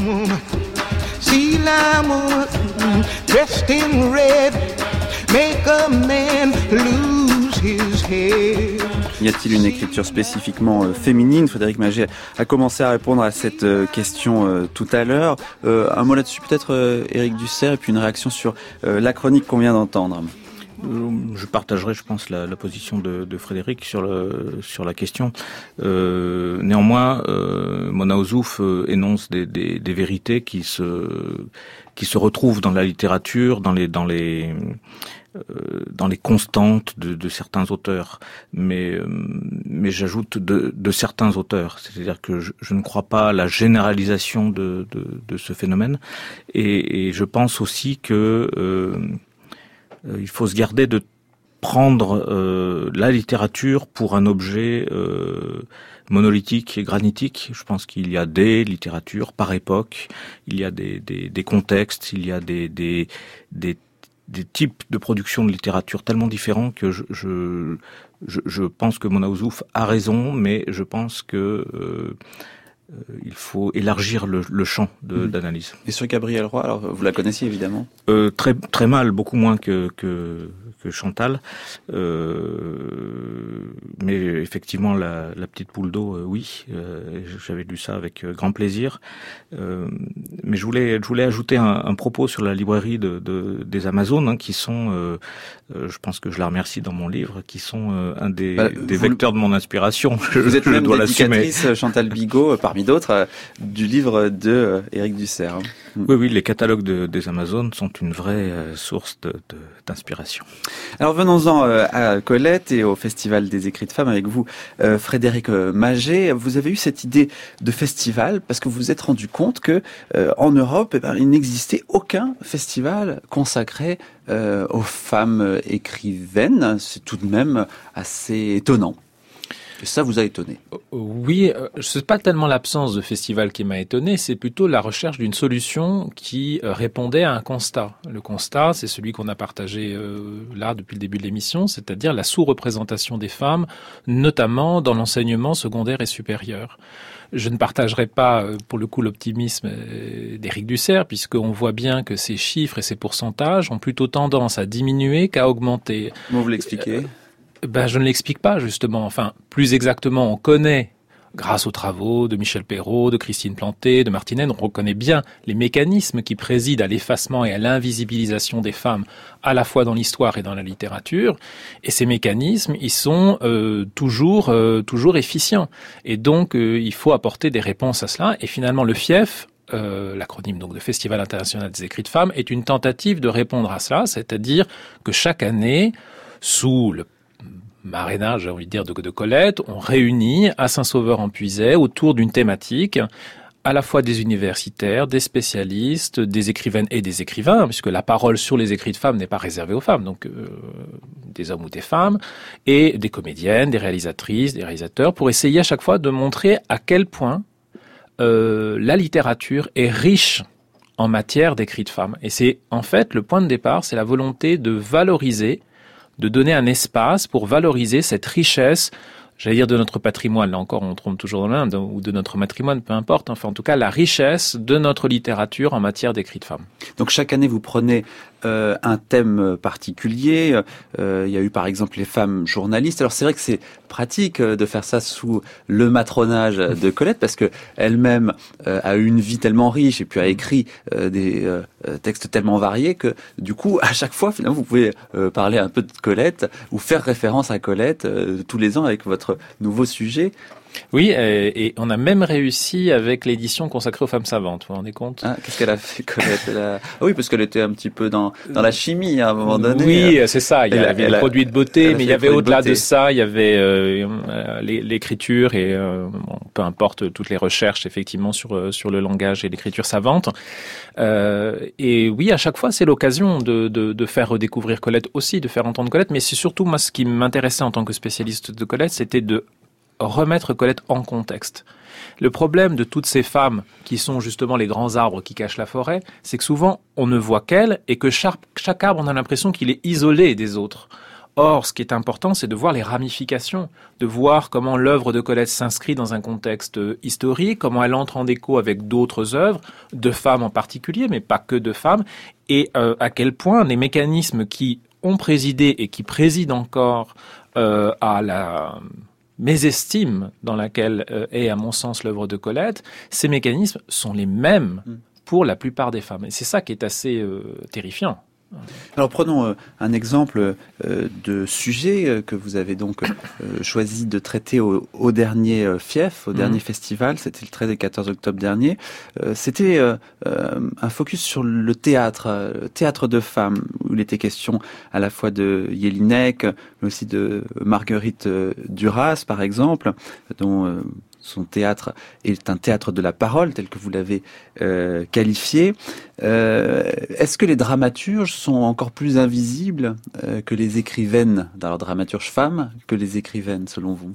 l'amour, dressed in red, make a man lose his head. Y a-t-il une écriture spécifiquement euh, féminine ? Frédéric Magé a commencé à répondre à cette euh, question euh, tout à l'heure. Euh, un mot là-dessus peut-être, euh, Éric Dussert, et puis une réaction sur euh, la chronique qu'on vient d'entendre. Je partagerai, je pense, la, la position de, de Frédéric sur, le, sur la question. Euh, néanmoins, euh, Mona Ozouf euh, énonce des, des, des vérités qui se, qui se retrouvent dans la littérature, dans les, dans les, euh, dans les constantes de, de certains auteurs. Mais, euh, mais j'ajoute de, de certains auteurs. C'est-à-dire que je, je ne crois pas à la généralisation de, de, de ce phénomène. Et, et je pense aussi que euh, il faut se garder de prendre euh, la littérature pour un objet euh, monolithique et granitique. Je pense qu'il y a des littératures par époque, il y a des, des, des contextes, il y a des, des, des, des types de production de littérature tellement différents que je, je, je, je pense que Mona Ozouf a raison, mais je pense que euh, Euh, il faut élargir le, le champ de, mmh. d'analyse. Et sur Gabrielle Roy, alors vous la connaissiez évidemment ? euh, Très très mal, beaucoup moins que que, que Chantal. Euh, mais effectivement, la, la petite poule d'eau, euh, oui, euh, j'avais lu ça avec euh, grand plaisir. Euh, mais je voulais je voulais ajouter un, un propos sur la librairie de, de des Amazones, hein, qui sont, euh, euh, je pense que je la remercie dans mon livre, qui sont euh, un des, bah, des vecteurs de mon inspiration. Je, vous êtes je même dois dédicatrice, l'assumer. Chantal Bigot, parmi d'autres, euh, du livre de euh, Éric Dussert. Oui, oui, les catalogues de, des Amazones sont une vraie euh, source de, de, d'inspiration. Alors venons-en euh, à Colette et au Festival des écrits de femmes avec vous, euh, Frédéric Magé. Vous avez eu cette idée de festival parce que vous vous êtes rendu compte que euh, en Europe, eh ben, il n'existait aucun festival consacré euh, aux femmes écrivaines. C'est tout de même assez étonnant. Et ça vous a étonné? Oui, c'est pas tellement l'absence de festival qui m'a étonné, c'est plutôt la recherche d'une solution qui répondait à un constat. Le constat, c'est celui qu'on a partagé euh, là depuis le début de l'émission, c'est-à-dire la sous-représentation des femmes, notamment dans l'enseignement secondaire et supérieur. Je ne partagerai pas, pour le coup, l'optimisme d'Éric Dussert, puisqu'on voit bien que ces chiffres et ces pourcentages ont plutôt tendance à diminuer qu'à augmenter. Comment vous l'expliquez ? euh, Ben, je ne l'explique pas, justement. Enfin, plus exactement, on connaît, grâce aux travaux de Michel Perrault, de Christine Planté, de Martinez, on reconnaît bien les mécanismes qui président à l'effacement et à l'invisibilisation des femmes, à la fois dans l'histoire et dans la littérature. Et ces mécanismes, ils sont euh, toujours, euh, toujours efficients. Et donc, euh, il faut apporter des réponses à cela. Et finalement, le F I E F, Euh, l'acronyme donc de Festival international des écrits de femmes, est une tentative de répondre à cela, c'est-à-dire que chaque année, sous le marrainage, j'ai envie de dire, de, de Colette, on réunit à Saint-Sauveur-en-Puisaye autour d'une thématique, à la fois des universitaires, des spécialistes, des écrivaines et des écrivains, puisque la parole sur les écrits de femmes n'est pas réservée aux femmes, donc euh, des hommes ou des femmes, et des comédiennes, des réalisatrices, des réalisateurs, pour essayer à chaque fois de montrer à quel point euh, la littérature est riche en matière d'écrits de femmes. Et c'est en fait le point de départ, c'est la volonté de valoriser, de donner un espace pour valoriser cette richesse, j'allais dire de notre patrimoine, là encore on trompe toujours dans l'Inde, ou de notre matrimoine, peu importe, enfin en tout cas la richesse de notre littérature en matière d'écrits de femmes. Donc chaque année vous prenez euh, un thème particulier, euh, il y a eu par exemple les femmes journalistes, alors c'est vrai que c'est pratique de faire ça sous le matronage de Colette, parce que elle-même euh, a eu une vie tellement riche et puis a écrit euh, des euh, textes tellement variés que du coup à chaque fois finalement vous pouvez euh, parler un peu de Colette ou faire référence à Colette euh, tous les ans avec votre nouveau sujet. Oui, et, et on a même réussi avec l'édition consacrée aux femmes savantes, vous vous rendez compte? Ah, qu'est-ce qu'elle a fait, Colette? Elle a... ah oui, parce qu'elle était un petit peu dans, dans la chimie à un moment donné. Oui, c'est ça. Il y avait les a... produits de beauté, mais il y avait au-delà de, de ça, il y avait euh, l'écriture et euh, bon, peu importe toutes les recherches effectivement sur sur le langage et l'écriture savante. Euh, et oui, à chaque fois, c'est l'occasion de, de de faire redécouvrir Colette aussi, de faire entendre Colette. Mais c'est surtout moi ce qui m'intéressait en tant que spécialiste de Colette, c'était de remettre Colette en contexte. Le problème de toutes ces femmes qui sont justement les grands arbres qui cachent la forêt, c'est que souvent on ne voit qu'elles et que chaque, chaque arbre, on a l'impression qu'il est isolé des autres. Or, ce qui est important, c'est de voir les ramifications, de voir comment l'œuvre de Colette s'inscrit dans un contexte historique, comment elle entre en écho avec d'autres œuvres, de femmes en particulier, mais pas que de femmes, et euh, à quel point les mécanismes qui ont présidé et qui président encore euh, à la mésestime dans laquelle euh, est, à mon sens, l'œuvre de Colette, ces mécanismes sont les mêmes pour la plupart des femmes. Et c'est ça qui est assez euh, terrifiant. Alors prenons euh, un exemple euh, de sujet euh, que vous avez donc euh, choisi de traiter au, au dernier euh, Fief, au mmh. dernier festival, c'était le treize et quatorze octobre dernier. Euh, c'était euh, euh, un focus sur le théâtre, euh, théâtre de femmes, où il était question à la fois de Jelinek, mais aussi de Marguerite euh, Duras, par exemple, dont euh, son théâtre est un théâtre de la parole, tel que vous l'avez euh, qualifié. Euh, est-ce que les dramaturges sont encore plus invisibles euh, que les écrivaines, dans leur dramaturge femmes, que les écrivaines, selon vous?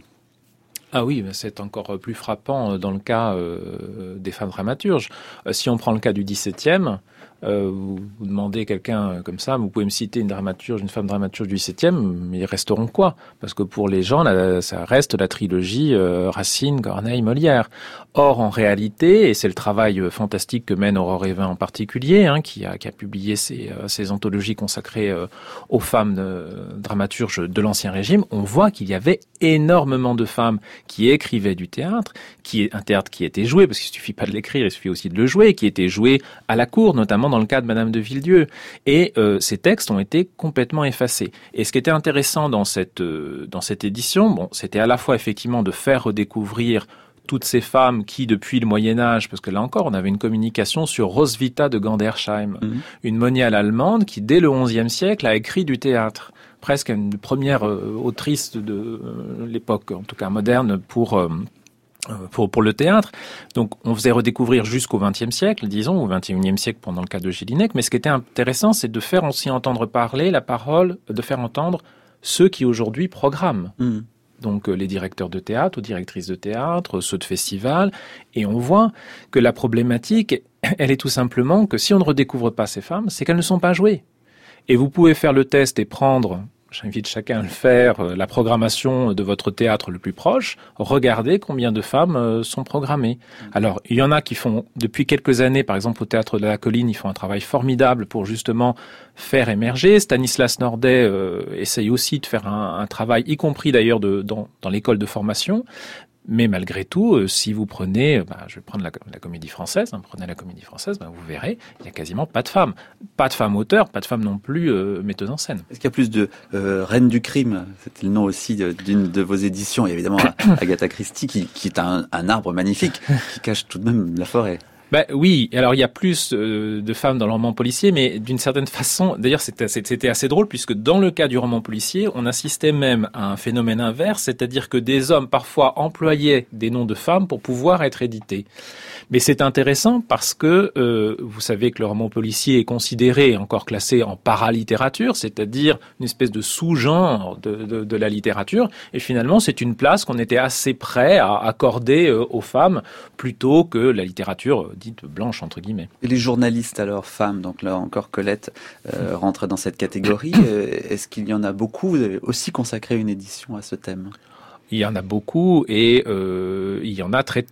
Ah oui, c'est encore plus frappant dans le cas euh, des femmes dramaturges. Euh, si on prend le cas du dix-septième, euh, vous, vous demandez à quelqu'un comme ça, vous pouvez me citer une dramaturge, une femme dramaturge du dix-septième, mais ils resteront quoi? Parce que pour les gens, là, ça reste la trilogie euh, Racine, Corneille, Molière. Or, en réalité, et c'est le travail fantastique que mène Aurore Évin en particulier, hein, qui, a, qui a publié ses, euh, ses anthologies consacrées euh, aux femmes euh, dramaturges de l'Ancien Régime, on voit qu'il y avait énormément de femmes qui écrivaient du théâtre, qui est un théâtre qui était joué, parce qu'il suffit pas de l'écrire, il suffit aussi de le jouer, qui était joué à la cour, notamment dans le cas de Madame de Villedieu. Et euh, ces textes ont été complètement effacés. Et ce qui était intéressant dans cette euh, dans cette édition, bon, c'était à la fois effectivement de faire redécouvrir toutes ces femmes qui, depuis le Moyen-Âge, parce que là encore, on avait une communication sur Roswitha de Gandersheim, mmh. une moniale allemande qui, dès le onzième siècle, a écrit du théâtre. Presque une première euh, autrice de euh, l'époque, en tout cas moderne, pour... Euh, Pour, pour le théâtre. Donc, on faisait redécouvrir jusqu'au vingtième siècle, disons, au vingt et unième siècle pendant le cas de Jelinek. Mais ce qui était intéressant, c'est de faire aussi entendre parler la parole, de faire entendre ceux qui aujourd'hui programment. Mmh. Donc, les directeurs de théâtre, ou directrices de théâtre, ceux de festivals. Et on voit que la problématique, elle est tout simplement que si on ne redécouvre pas ces femmes, c'est qu'elles ne sont pas jouées. Et vous pouvez faire le test et prendre... J'invite chacun à le faire, la programmation de votre théâtre le plus proche. Regardez combien de femmes sont programmées. Alors, il y en a qui font, depuis quelques années, par exemple au Théâtre de la Colline, ils font un travail formidable pour justement faire émerger. Stanislas Nordet euh, essaye aussi de faire un, un travail, y compris d'ailleurs de, dans, dans l'école de formation. Mais malgré tout, euh, si vous prenez, bah, je vais prendre la, la Comédie Française, hein, prenez la Comédie Française, bah, vous verrez, il y a quasiment pas de femmes. Pas de femmes auteurs, pas de femmes non plus euh, metteuses en scène. Est-ce qu'il y a plus de euh, Reine du crime? C'était le nom aussi d'une de vos éditions. Il y a évidemment Agatha Christie qui, qui est un, un arbre magnifique, qui cache tout de même la forêt. Ben oui, alors il y a plus euh, de femmes dans le roman policier, mais d'une certaine façon, d'ailleurs c'était, c'était assez drôle puisque dans le cas du roman policier, on assistait même à un phénomène inverse, c'est-à-dire que des hommes parfois employaient des noms de femmes pour pouvoir être édités. Mais c'est intéressant parce que euh, vous savez que le roman policier est considéré, encore classé en paralittérature, c'est-à-dire une espèce de sous-genre de, de, de la littérature, et finalement c'est une place qu'on était assez prêt à accorder euh, aux femmes plutôt que la littérature dite blanche entre guillemets. Et les journalistes alors femmes, donc là encore Colette euh, rentre dans cette catégorie. Est-ce qu'il y en a beaucoup? Vous avez aussi consacré une édition à ce thème. Il y en a beaucoup et euh, il y en a très tôt.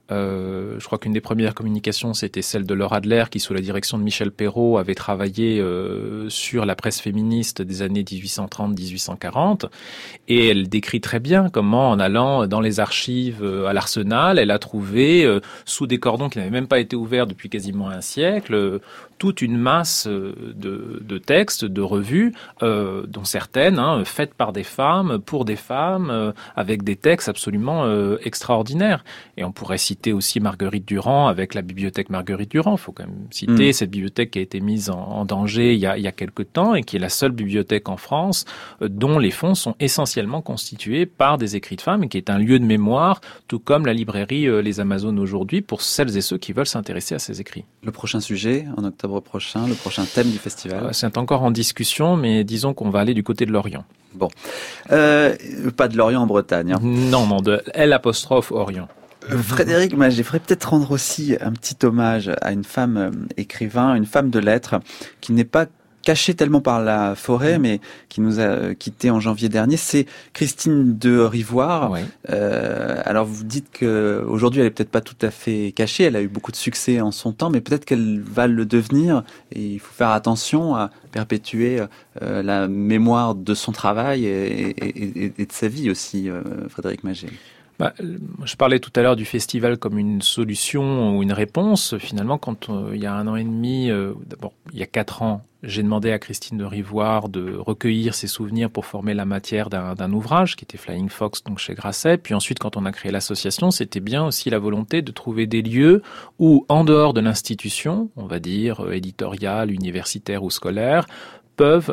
Euh, je crois qu'une des premières communications, c'était celle de Laura Adler, qui, sous la direction de Michel Perrault, avait travaillé euh, sur la presse féministe des années dix-huit cent trente à dix-huit cent quarante. Et elle décrit très bien comment, en allant dans les archives euh, à l'Arsenal, elle a trouvé, euh, sous des cordons qui n'avaient même pas été ouverts depuis quasiment un siècle, euh, toute une masse de, de textes, de revues, euh, dont certaines hein, faites par des femmes, pour des femmes, euh, avec des textes absolument euh, extraordinaires. Et on pourrait citer aussi Marguerite Durand avec la bibliothèque Marguerite Durand. Il faut quand même citer mmh. cette bibliothèque qui a été mise en, en danger il y, a, il y a quelque temps et qui est la seule bibliothèque en France euh, dont les fonds sont essentiellement constitués par des écrits de femmes et qui est un lieu de mémoire, tout comme la librairie euh, Les Amazones aujourd'hui, pour celles et ceux qui veulent s'intéresser à ces écrits. Le prochain sujet, en octobre prochain, le prochain thème du festival? C'est encore en discussion, mais disons qu'on va aller du côté de l'Orient. Bon. Euh, pas de l'Orient en Bretagne. Hein. Non, non, de L apostrophe Orient. Euh, Frédéric Magé, j'aimerais peut-être rendre aussi un petit hommage à une femme euh, écrivain, une femme de lettres, qui n'est pas cachée tellement par la forêt, mais qui nous a quittés en janvier dernier. C'est Christine de Rivoire. Oui. Euh, alors vous dites que aujourd'hui elle est peut-être pas tout à fait cachée. Elle a eu beaucoup de succès en son temps, mais peut-être qu'elle va le devenir. Et il faut faire attention à perpétuer euh, la mémoire de son travail et, et, et, et de sa vie aussi, euh, Frédéric Magé. Bah, je parlais tout à l'heure du festival comme une solution ou une réponse. Finalement, quand euh, il y a un an et demi, euh, d'abord il y a quatre ans, j'ai demandé à Christine de Rivoire de recueillir ses souvenirs pour former la matière d'un, d'un ouvrage qui était Flying Fox, donc chez Grasset. Puis ensuite, quand on a créé l'association, c'était bien aussi la volonté de trouver des lieux où, en dehors de l'institution, on va dire euh, éditoriale, universitaire ou scolaire, peuvent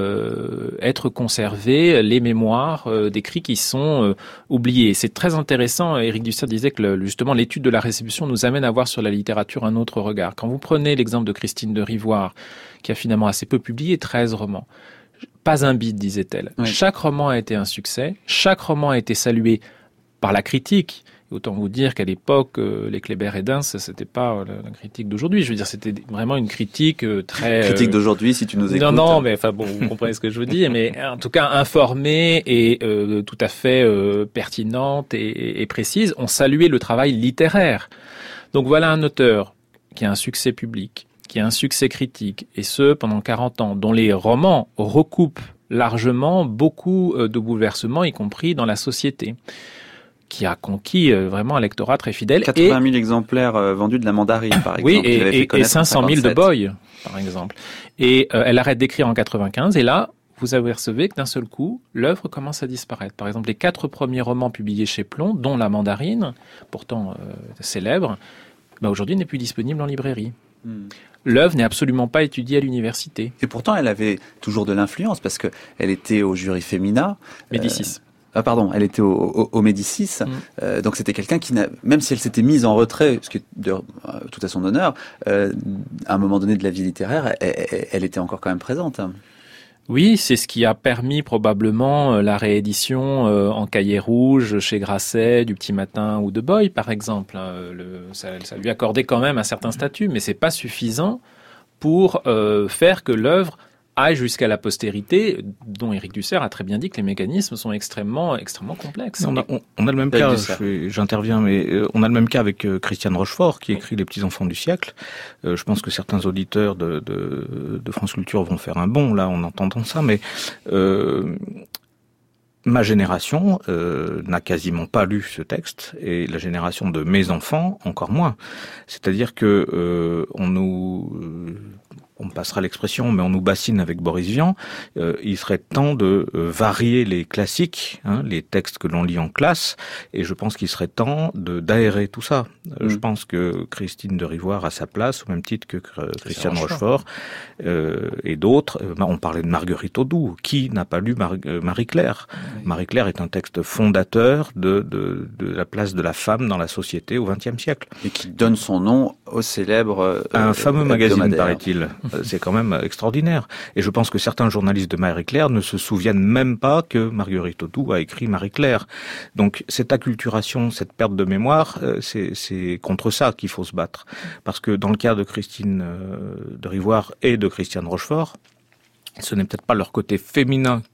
euh, être conservées les mémoires euh, d'écrits qui sont euh, oubliés. C'est très intéressant. Éric Dussert disait que le, justement l'étude de la réception nous amène à voir sur la littérature un autre regard. Quand vous prenez l'exemple de Christine de Rivoire, qui a finalement assez peu publié, treize romans, pas un bide, disait-elle. Oui. Chaque roman a été un succès, chaque roman a été salué par la critique. Autant vous dire qu'à l'époque, euh, les Kléber et Dens, c'était pas la, la critique d'aujourd'hui. Je veux dire, c'était vraiment une critique euh, très... Critique euh... d'aujourd'hui, si tu nous écoutes. Non, non, mais enfin bon, vous comprenez ce que je veux dire. Mais en tout cas, informée et euh, tout à fait euh, pertinente et, et précise. On saluait le travail littéraire. Donc voilà un auteur qui a un succès public, qui a un succès critique, et ce, pendant quarante ans, dont les romans recoupent largement beaucoup de bouleversements, y compris dans la société, qui a conquis euh, vraiment un lectorat très fidèle. quatre-vingt mille et... exemplaires euh, vendus de La Mandarine, par exemple. Oui, et, et, et cinq cent mille de Boy, par exemple. Et euh, elle arrête d'écrire en quatre-vingt-quinze, et là, vous apercevez que d'un seul coup, l'œuvre commence à disparaître. Par exemple, les quatre premiers romans publiés chez Plon, dont La Mandarine, pourtant euh, célèbre, bah, aujourd'hui n'est plus disponible en librairie. Hmm. L'œuvre n'est absolument pas étudiée à l'université. Et pourtant, elle avait toujours de l'influence, parce que elle était au jury Femina. Médicis. Euh... Ah pardon, elle était au, au, au Médicis, mmh. euh, donc c'était quelqu'un qui, n'a, même si elle s'était mise en retrait, ce qui est de, euh, tout à son honneur, euh, à un moment donné de la vie littéraire, elle, elle, elle était encore quand même présente. Oui, c'est ce qui a permis probablement la réédition euh, en cahier rouge chez Grasset, du Petit Matin ou de Boy, par exemple. Le, ça, ça lui accordait quand même un certain statut, mais c'est pas suffisant pour euh, faire que l'œuvre aille jusqu'à la postérité, dont Éric Dussert a très bien dit que les mécanismes sont extrêmement, extrêmement complexes. On a, on, on a le même cas, je, j'interviens, mais euh, on a le même cas avec euh, Christiane Rochefort, qui écrit Les Petits Enfants du siècle. Euh, je pense que certains auditeurs de, de, de France Culture vont faire un bond, là, en entendant ça, mais euh, ma génération euh, n'a quasiment pas lu ce texte, et la génération de mes enfants, encore moins. C'est-à-dire que euh, on nous... Euh, on me passera l'expression, mais on nous bassine avec Boris Vian, euh, il serait temps de euh, varier les classiques, hein, les textes que l'on lit en classe, et je pense qu'il serait temps de d'aérer tout ça. Euh, mmh. Je pense que Christine de Rivoire a sa place, au même titre que euh, Christiane Rochefort, euh, et d'autres. Euh, on parlait de Marguerite Audoux. Qui n'a pas lu Mar- euh, Marie-Claire ? Oui. Marie-Claire est un texte fondateur de, de, de la place de la femme dans la société au vingtième siècle. Et qui donne son nom au célèbre... Euh, un fameux magazine, paraît-il. C'est quand même extraordinaire. Et je pense que certains journalistes de Marie-Claire ne se souviennent même pas que Marguerite Audoux a écrit Marie-Claire. Donc cette acculturation, cette perte de mémoire, c'est, c'est contre ça qu'il faut se battre. Parce que dans le cas de Christine de Rivoire et de Christiane Rochefort, ce n'est peut-être pas leur côté féminin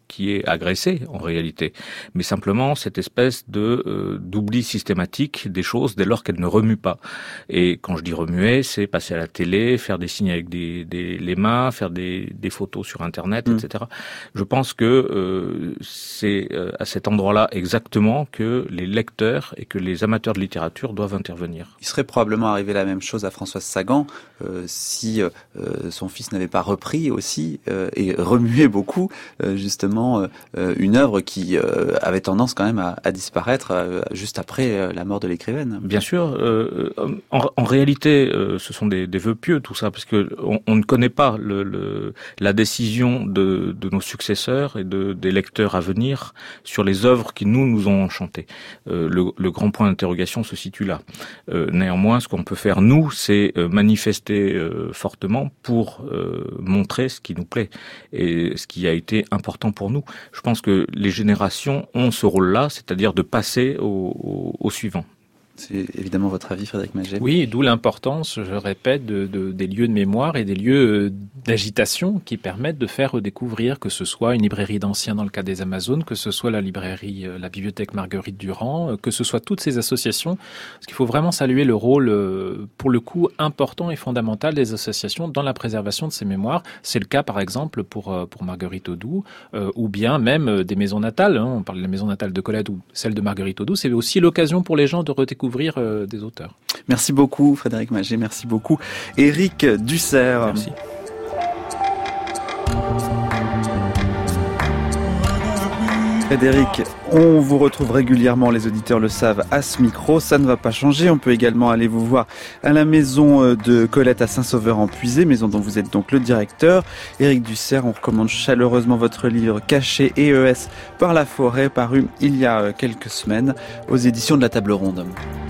qui est agressé en réalité, mais simplement cette espèce de euh, d'oubli systématique des choses dès lors qu'elles ne remuent pas. Et quand je dis remuer, c'est passer à la télé, faire des signes avec des, des les mains, faire des, des photos sur Internet, mmh. et cetera. Je pense que euh, c'est euh, à cet endroit-là exactement que les lecteurs et que les amateurs de littérature doivent intervenir. Il serait probablement arrivé la même chose à Françoise Sagan euh, si euh, son fils n'avait pas repris aussi euh, et remué beaucoup euh, justement Euh, une œuvre qui euh, avait tendance quand même à, à disparaître euh, juste après euh, la mort de l'écrivaine. Bien sûr. Euh, en, en réalité, euh, ce sont des, des vœux pieux, tout ça, parce que on, on ne connaît pas le, le, la décision de, de nos successeurs et de, des lecteurs à venir sur les œuvres qui nous nous ont enchantés. Euh, le, le grand point d'interrogation se situe là. Euh, néanmoins, ce qu'on peut faire nous, c'est euh, manifester euh, fortement pour euh, montrer ce qui nous plaît et ce qui a été important pour nous. Je pense que les générations ont ce rôle-là, c'est-à-dire de passer au, au, au suivant. C'est évidemment votre avis, Frédéric Magé. Oui, d'où l'importance, je répète, de, de, des lieux de mémoire et des lieux d'agitation qui permettent de faire redécouvrir, que ce soit une librairie d'anciens dans le cas des Amazones, que ce soit la librairie, la bibliothèque Marguerite Durand, que ce soit toutes ces associations. Parce qu'il faut vraiment saluer le rôle, pour le coup, important et fondamental des associations dans la préservation de ces mémoires. C'est le cas, par exemple, pour, pour Marguerite Audoux, euh, ou bien même des maisons natales. Hein. On parle de la maison natale de Colette ou celle de Marguerite Audoux. C'est aussi l'occasion pour les gens de redécouvrir Euh, des auteurs. Merci beaucoup Frédéric Magé, merci beaucoup Éric Dussert. Merci. Frédéric, on vous retrouve régulièrement, les auditeurs le savent, à ce micro, ça ne va pas changer. On peut également aller vous voir à la maison de Colette à Saint-Sauveur-en-Puisé, maison dont vous êtes donc le directeur. Éric Dussert, on recommande chaleureusement votre livre Caché et E S par la forêt, paru il y a quelques semaines aux éditions de la Table Ronde.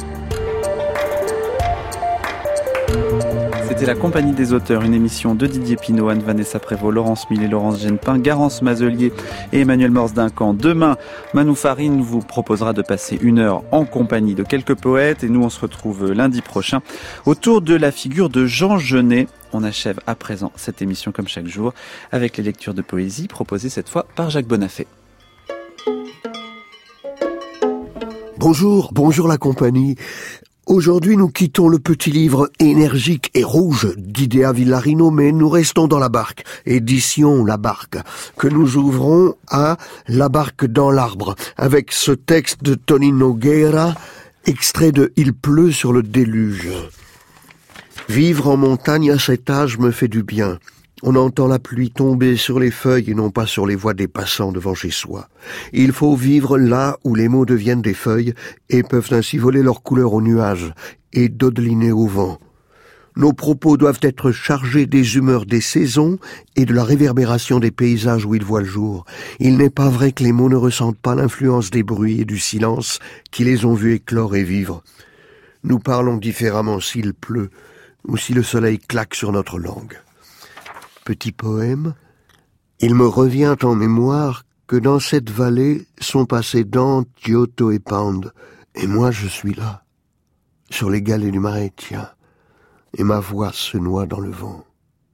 C'était La Compagnie des auteurs, une émission de Didier Pinault, Anne-Vanessa Prévost, Laurence Mille et Laurence Genepin, Garance Mazelier et Emmanuel Morse-Duncan. Demain, Manou Farine vous proposera de passer une heure en compagnie de quelques poètes et nous on se retrouve lundi prochain autour de la figure de Jean Genet. On achève à présent cette émission comme chaque jour avec les lectures de poésie proposées cette fois par Jacques Bonafé. Bonjour, bonjour la compagnie. Aujourd'hui, nous quittons le petit livre énergique et rouge d'Idea Villarino, mais nous restons dans la barque, édition La Barque, que nous ouvrons à La Barque dans l'arbre, avec ce texte de Tonino Guerra, extrait de Il pleut sur le déluge. Vivre en montagne à cet âge me fait du bien. On entend la pluie tomber sur les feuilles et non pas sur les voies des passants devant chez soi. Il faut vivre là où les mots deviennent des feuilles et peuvent ainsi voler leur couleur aux nuages et dodeliner au vent. Nos propos doivent être chargés des humeurs des saisons et de la réverbération des paysages où ils voient le jour. Il n'est pas vrai que les mots ne ressentent pas l'influence des bruits et du silence qui les ont vus éclore et vivre. Nous parlons différemment s'il pleut ou si le soleil claque sur notre langue. Petit poème, il me revient en mémoire que dans cette vallée sont passés Dante, Giotto et Pound, et moi je suis là, sur les galets du Marétien, et ma voix se noie dans le vent.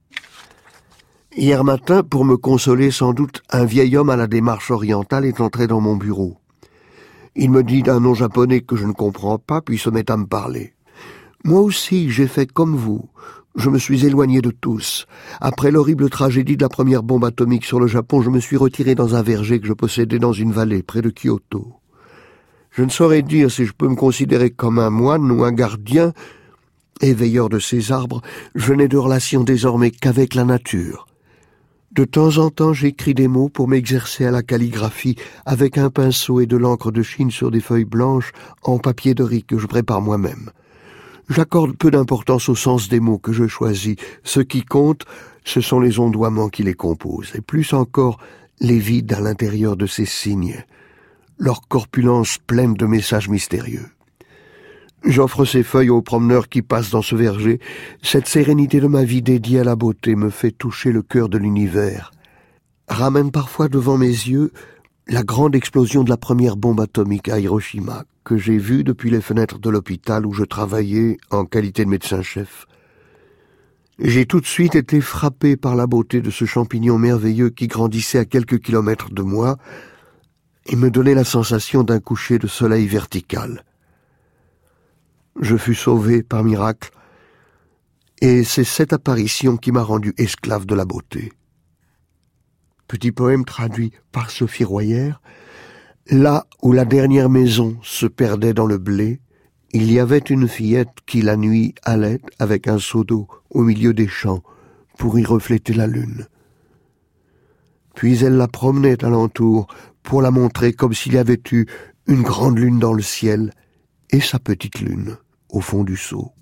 Hier matin, pour me consoler sans doute, un vieil homme à la démarche orientale est entré dans mon bureau. Il me dit d'un nom japonais que je ne comprends pas, puis se met à me parler. Moi aussi, j'ai fait comme vous. Je me suis éloigné de tous. Après l'horrible tragédie de la première bombe atomique sur le Japon, je me suis retiré dans un verger que je possédais dans une vallée près de Kyoto. Je ne saurais dire si je peux me considérer comme un moine ou un gardien. Éveilleur de ces arbres, je n'ai de relation désormais qu'avec la nature. De temps en temps, j'écris des mots pour m'exercer à la calligraphie avec un pinceau et de l'encre de Chine sur des feuilles blanches en papier de riz que je prépare moi-même. J'accorde peu d'importance au sens des mots que je choisis. Ce qui compte, ce sont les ondoiements qui les composent, et plus encore les vides à l'intérieur de ces signes, leur corpulence pleine de messages mystérieux. J'offre ces feuilles aux promeneurs qui passent dans ce verger. Cette sérénité de ma vie dédiée à la beauté me fait toucher le cœur de l'univers. Ramène parfois devant mes yeux la grande explosion de la première bombe atomique à Hiroshima, que j'ai vue depuis les fenêtres de l'hôpital où je travaillais en qualité de médecin-chef. J'ai tout de suite été frappé par la beauté de ce champignon merveilleux qui grandissait à quelques kilomètres de moi et me donnait la sensation d'un coucher de soleil vertical. Je fus sauvé par miracle, et c'est cette apparition qui m'a rendu esclave de la beauté. Petit poème traduit par Sophie Royer. Là où la dernière maison se perdait dans le blé, il y avait une fillette qui la nuit allait avec un seau d'eau au milieu des champs pour y refléter la lune. Puis elle la promenait alentour pour la montrer comme s'il y avait eu une grande lune dans le ciel et sa petite lune au fond du seau.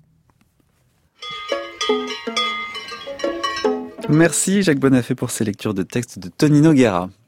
Merci Jacques Bonafé pour ces lectures de textes de Tonino Guerra.